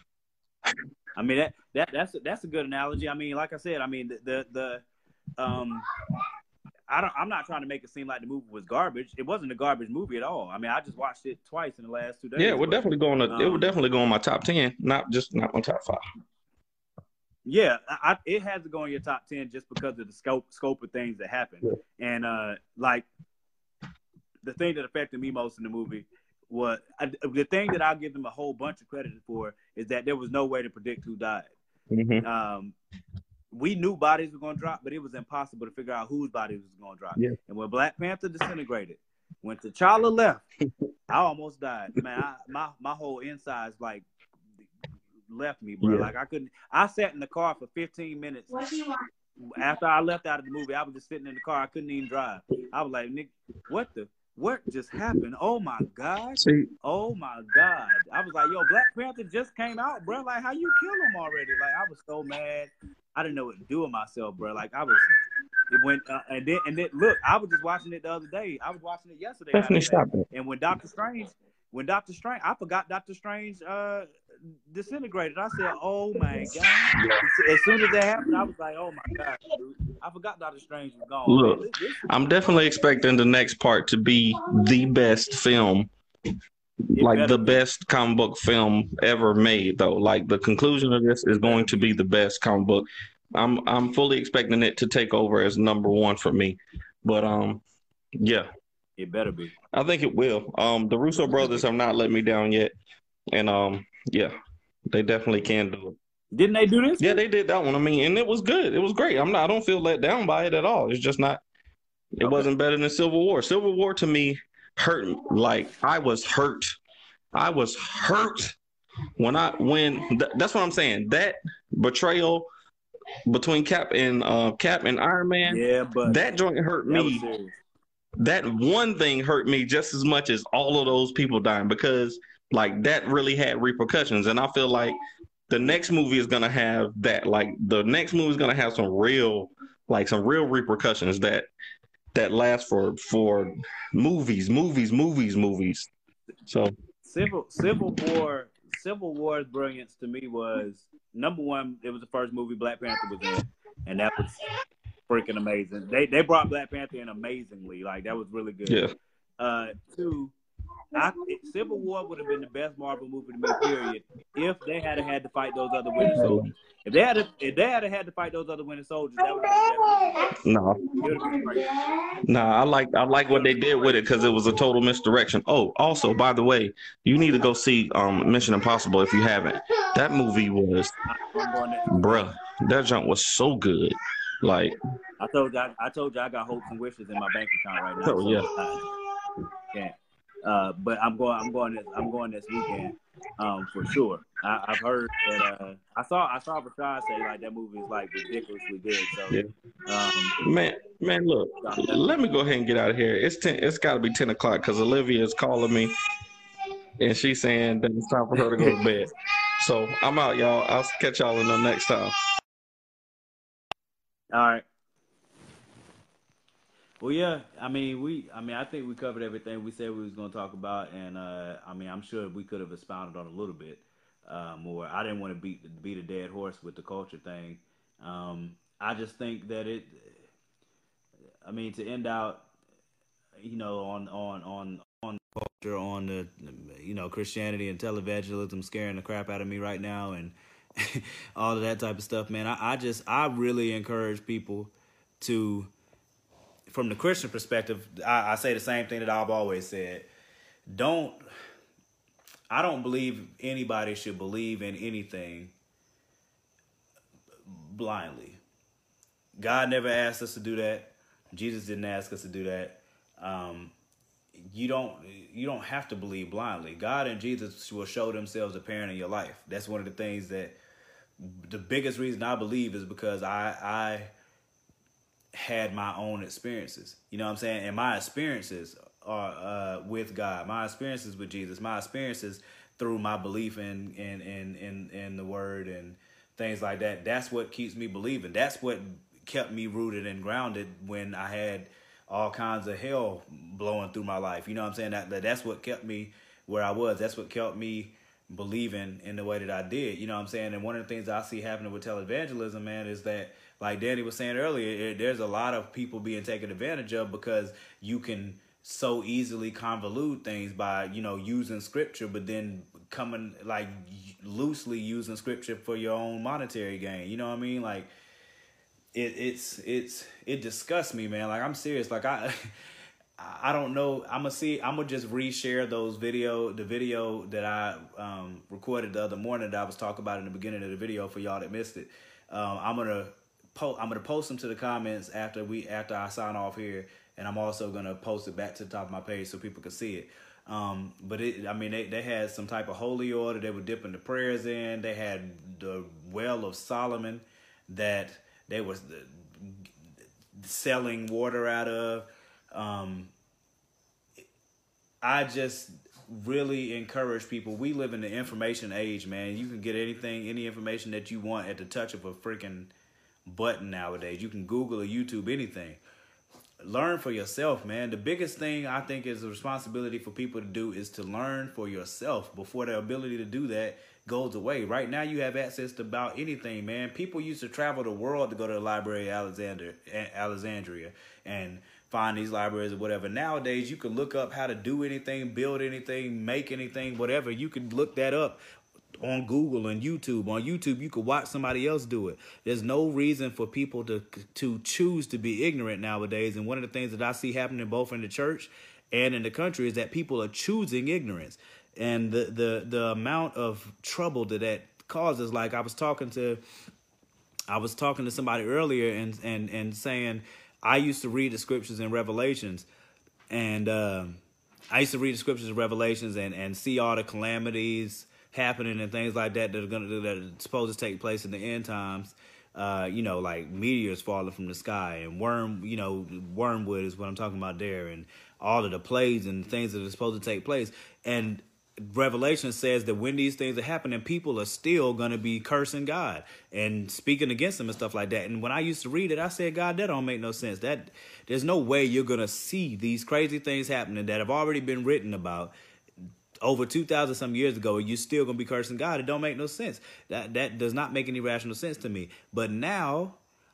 I mean that that that's a, that's a good analogy. I mean, like I said, I mean the the, the um, I don't. I'm not trying to make it seem like the movie was garbage. It wasn't a garbage movie at all. I mean, I just watched it twice in the last two days. Yeah, it would but, definitely go on. A, um, it would definitely go on my top ten, not just not my top five. Yeah, I, it has to go in your top ten just because of the scope scope of things that happened. Yeah. And uh, like the thing that affected me most in the movie. What I, the thing that I'll give them a whole bunch of credit for is that there was no way to predict who died. Mm-hmm. Um, we knew bodies were going to drop, but it was impossible to figure out whose bodies was going to drop. Yeah. And when Black Panther disintegrated, when T'Challa left, I almost died. Man, I, my my whole insides like left me, bro. Yeah. Like I couldn't. I sat in the car for fifteen minutes. What do you want? After I left out of the movie, I was just sitting in the car. I couldn't even drive. I was like, Nick, what the? What just happened? Oh my God! See, oh my God! I was like, "Yo, Black Panther just came out, bro. Like, how you kill him already?" Like, I was so mad. I didn't know what to do with myself, bro. Like, I was. It went uh, and then and then look, I was just watching it the other day. I was watching it yesterday. Definitely stop it. And when Doctor Strange, when Doctor Strange, I forgot Doctor Strange uh, disintegrated. I said, "Oh my God!" As soon as that happened, I was like, "Oh my God, dude. I forgot Doctor Strange was gone." Look, this, this I'm definitely expecting the next part to be the best film, like the be. best comic book film ever made. Though, like the conclusion of this is going to be the best comic book. I'm I'm fully expecting it to take over as number one for me. But um, yeah, it better be. I think it will. Um, the Russo brothers have not let me down yet. And um, yeah, they definitely can do it. Didn't they do this Yeah, one? they did that one. I mean, and it was good. It was great. I'm not. I don't feel let down by it at all. It's just not. It Okay. wasn't better than Civil War. Civil War to me hurt. Like I was hurt. I was hurt when I when th- that's what I'm saying. That betrayal between Cap and uh, Cap and Iron Man, Yeah, but that joint hurt that was me. serious. That one thing hurt me just as much as all of those people dying because like that really had repercussions, and I feel like the next movie is gonna have that. Like the next movie is gonna have some real, like some real repercussions that that last for for movies, movies, movies, movies. So Civil Civil War Civil War's brilliance to me was number one. It was the first movie Black Panther was in, and that was freaking amazing. They they brought Black Panther in amazingly. Like that was really good. yeah, Uh, two, I, Civil War would have been the best Marvel movie to me, period, if they had had to fight those other Winter Soldiers. If they had, if they had had to fight those other Winter Soldiers, that would have been no, no. I like I like what they did with it because it was a total misdirection. Oh, also by the way, you need to go see um Mission Impossible if you haven't. That movie was, bruh, that jump was so good. Like I told you, I, I told you, I got hopes and wishes in my bank account right now. Oh so yeah. I, yeah. Uh, but I'm going. I'm going this. I'm going this weekend, um, for sure. I, I've heard that. Uh, I saw. I saw Rashad say like that movie is like ridiculously good. So, Yeah. um, Man, man, look. Let me go ahead and get out of here. It's ten. It's got to be ten o'clock because Olivia is calling me, and she's saying that it's time for her to go to bed. So I'm out, y'all. I'll catch y'all in the next time. All right. Well, yeah. I mean, we. I mean, I think we covered everything we said we was going to talk about, and uh, I mean, I'm sure we could have expounded on a little bit uh, more. I didn't want to beat beat a dead horse with the culture thing. Um, I just think that it. I mean, to end out, you know, on on on on culture, on the, you know, Christianity and televangelism scaring the crap out of me right now, and all of that type of stuff, man. I, I just I really encourage people to, from the Christian perspective, I, I say the same thing that I've always said. Don't I don't believe anybody should believe in anything blindly. God never asked us to do that. Jesus didn't ask us to do that. Um, you don't you don't have to believe blindly. God and Jesus will show themselves apparent in your life. That's one of the things that the biggest reason I believe is because I I had my own experiences. You know what I'm saying? And my experiences are uh, with God. My experiences with Jesus. My experiences through my belief in in in in, in the Word and things like that. That's what keeps me believing. That's what kept me rooted and grounded when I had all kinds of hell blowing through my life. You know what I'm saying? That, that that's what kept me where I was. That's what kept me believing in the way that I did. You know what I'm saying? And one of the things I see happening with televangelism, man, is that, like Danny was saying earlier, it, there's a lot of people being taken advantage of because you can so easily convolute things by, you know, using scripture, but then coming like loosely using scripture for your own monetary gain. You know what I mean? Like, It, it's it's it disgusts me, man. Like, I'm serious. Like, I I don't know. I'm gonna see. I'm gonna just reshare those video, the video that I um, recorded the other morning that I was talking about in the beginning of the video for y'all that missed it. Um, I'm gonna post. I'm gonna post them to the comments after we after I sign off here, and I'm also gonna post it back to the top of my page so people can see it. Um, but it, I mean, they, they had some type of holy order. They were dipping the prayers in. They had the Well of Solomon that they was selling water out of. Um, I just really encourage people. We live in the information age, man. You can get anything, any information that you want at the touch of a freaking button nowadays. You can Google or YouTube anything. Learn for yourself, man. The biggest thing I think is a responsibility for people to do is to learn for yourself before the ability to do that goes away. Right now, you have access to about anything, man. People used to travel the world to go to the Library of Alexander, Alexandria and find these libraries or whatever. Nowadays, you can look up how to do anything, build anything, make anything, whatever. You can look that up on Google and YouTube. On YouTube, you could watch somebody else do it. There's no reason for people to to choose to be ignorant nowadays. And one of the things that I see happening both in the church and in the country is that people are choosing ignorance. and the the the amount of trouble that that causes. Like I was talking to, I was talking to somebody earlier and and and saying I used to read the scriptures in Revelations, and uh, I used to read the scriptures in Revelations and and see all the calamities happening and things like that that are gonna that are supposed to take place in the end times. Uh, you know, like meteors falling from the sky and worm, you know, wormwood is what I'm talking about there, and all of the plagues and things that are supposed to take place. And Revelation says that when these things are happening, people are still going to be cursing God and speaking against him and stuff like that. And when I used to read it, I said, God, that don't make no sense. That there's no way you're going to see these crazy things happening that have already been written about over two thousand some years ago, you're still going to be cursing God. It don't make no sense. That that does not make any rational sense to me. But now,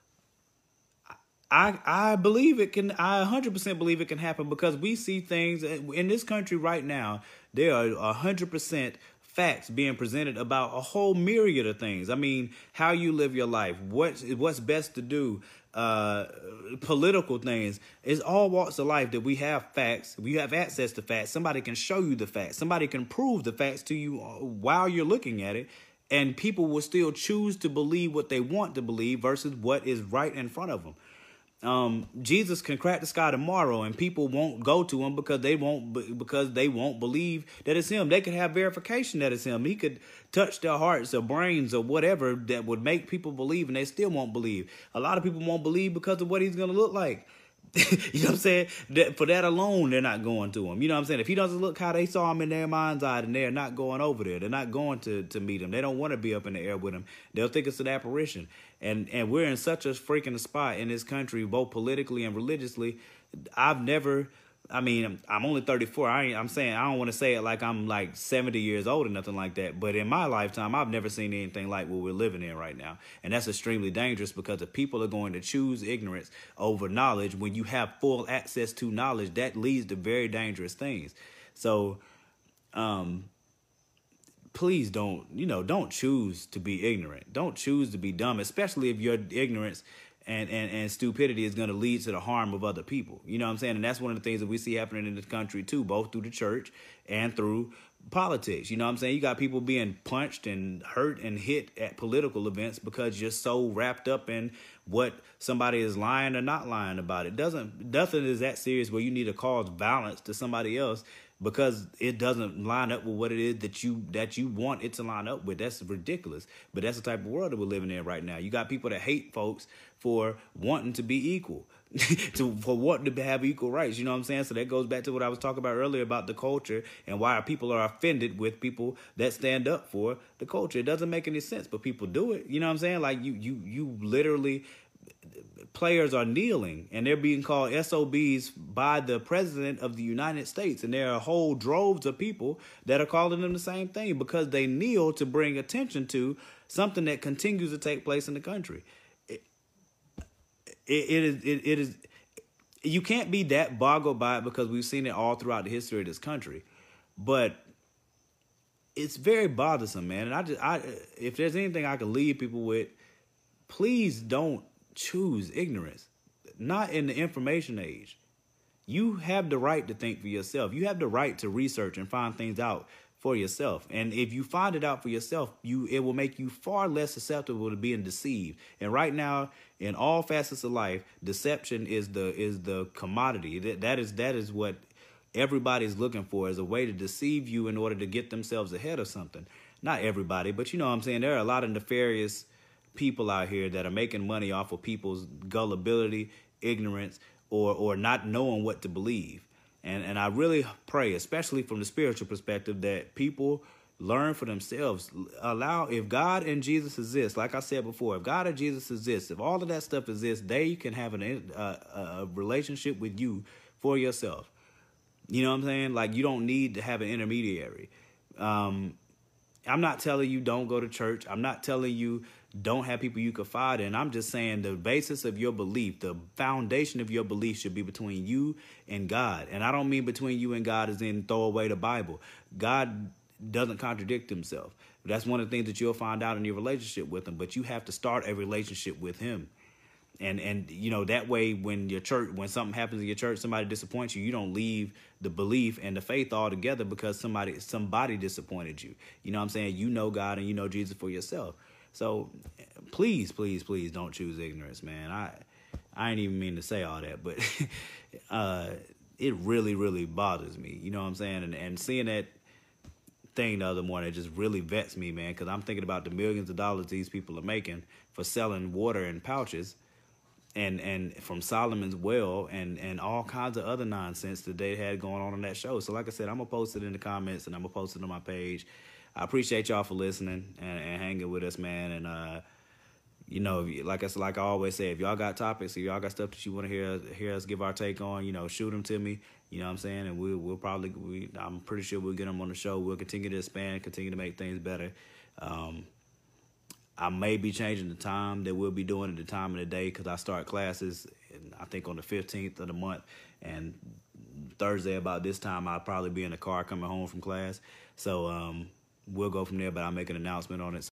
I I believe it can, I one hundred percent believe it can happen, because we see things in this country right now. There are one hundred percent facts being presented about a whole myriad of things. I mean, how you live your life, what, what's best to do, uh, political things. It's all walks of life that we have facts. We have access to facts. Somebody can show you the facts. Somebody can prove the facts to you while you're looking at it. And people will still choose to believe what they want to believe versus what is right in front of them. Um, Jesus can crack the sky tomorrow, and people won't go to him because they won't because they won't believe that it's him. They could have verification that it's him. He could touch their hearts or brains or whatever that would make people believe, and they still won't believe. A lot of people won't believe because of what he's going to look like. You know what I'm saying? That, for that alone, they're not going to him. You know what I'm saying? If he doesn't look how they saw him in their mind's eye, then they're not going over there. They're not going to, to meet him. They don't want to be up in the air with him. They'll think it's an apparition. And and we're in such a freaking spot in this country, both politically and religiously. I've never, I mean, I'm only thirty-four. I ain't, I'm saying, I don't want to say it like I'm like seventy years old or nothing like that. But in my lifetime, I've never seen anything like what we're living in right now. And that's extremely dangerous, because if people are going to choose ignorance over knowledge, when you have full access to knowledge, that leads to very dangerous things. So, um, please don't, you know, don't choose to be ignorant. Don't choose to be dumb, especially if your ignorance and, and, and stupidity is going to lead to the harm of other people. You know what I'm saying? And that's one of the things that we see happening in this country, too, both through the church and through politics. You know what I'm saying? You got people being punched and hurt and hit at political events because you're so wrapped up in what somebody is lying or not lying about. It doesn't, nothing is that serious where you need to cause violence to somebody else because it doesn't line up with what it is that you that you want it to line up with. That's ridiculous. But that's the type of world that we're living in right now. You got people that hate folks for wanting to be equal, to for wanting to have equal rights. You know what I'm saying? So that goes back to what I was talking about earlier about the culture and why people are offended with people that stand up for the culture. It doesn't make any sense, but people do it. You know what I'm saying? Like you, you, you literally. Players are kneeling and they're being called S O Bs by the president of the United States. And there are whole droves of people that are calling them the same thing because they kneel to bring attention to something that continues to take place in the country. It, it, it is, it, it is, you can't be that boggled by it because we've seen it all throughout the history of this country, but it's very bothersome, man. And I just, I, if there's anything I can leave people with, please don't choose ignorance, not in the information age. You have the right to think for yourself. You have the right to research and find things out for yourself. And if you find it out for yourself, you it will make you far less susceptible to being deceived. And right now, in all facets of life, deception is the is the commodity. That that is that is what everybody's looking for, is a way to deceive you in order to get themselves ahead of something. Not everybody, but you know what I'm saying? There are a lot of nefarious people out here that are making money off of people's gullibility, ignorance, or or not knowing what to believe. And and I really pray, especially from the spiritual perspective, that people learn for themselves. Allow, if God and Jesus exist, like I said before, if God and Jesus exists, if all of that stuff exists, they can have an, uh, a relationship with you for yourself. You know what I'm saying? Like, you don't need to have an intermediary. Um, I'm not telling you don't go to church. I'm not telling you don't have people you confide in. I'm just saying the basis of your belief, the foundation of your belief should be between you and God. And I don't mean between you and God as in throw away the Bible. God doesn't contradict himself. That's one of the things that you'll find out in your relationship with him. But you have to start a relationship with him. and and you know that way when your church when something happens in your church, somebody disappoints you, you don't leave the belief and the faith altogether because somebody somebody disappointed you. You know what I'm saying? You know God and you know Jesus for yourself. So please, please, please don't choose ignorance, man. I I ain't even mean to say all that, but uh, it really, really bothers me. You know what I'm saying? And and seeing that thing the other morning, it just really vexed me, man, because I'm thinking about the millions of dollars these people are making for selling water in pouches and and from Solomon's Well and, and all kinds of other nonsense that they had going on in that show. So like I said, I'm going to post it in the comments and I'm going to post it on my page. I appreciate y'all for listening and, and hanging with us, man. And, uh, you know, like I said, like I always say, if y'all got topics, if y'all got stuff that you want to hear hear us give our take on, you know, shoot them to me. You know what I'm saying? And we'll, we'll probably, we, I'm pretty sure we'll get them on the show. We'll continue to expand, continue to make things better. Um, I may be changing the time that we'll be doing at the time of the day because I start classes, in, I think, on the fifteenth of the month. And Thursday about this time, I'll probably be in the car coming home from class. So um, we'll go from there, but I'll make an announcement on it. So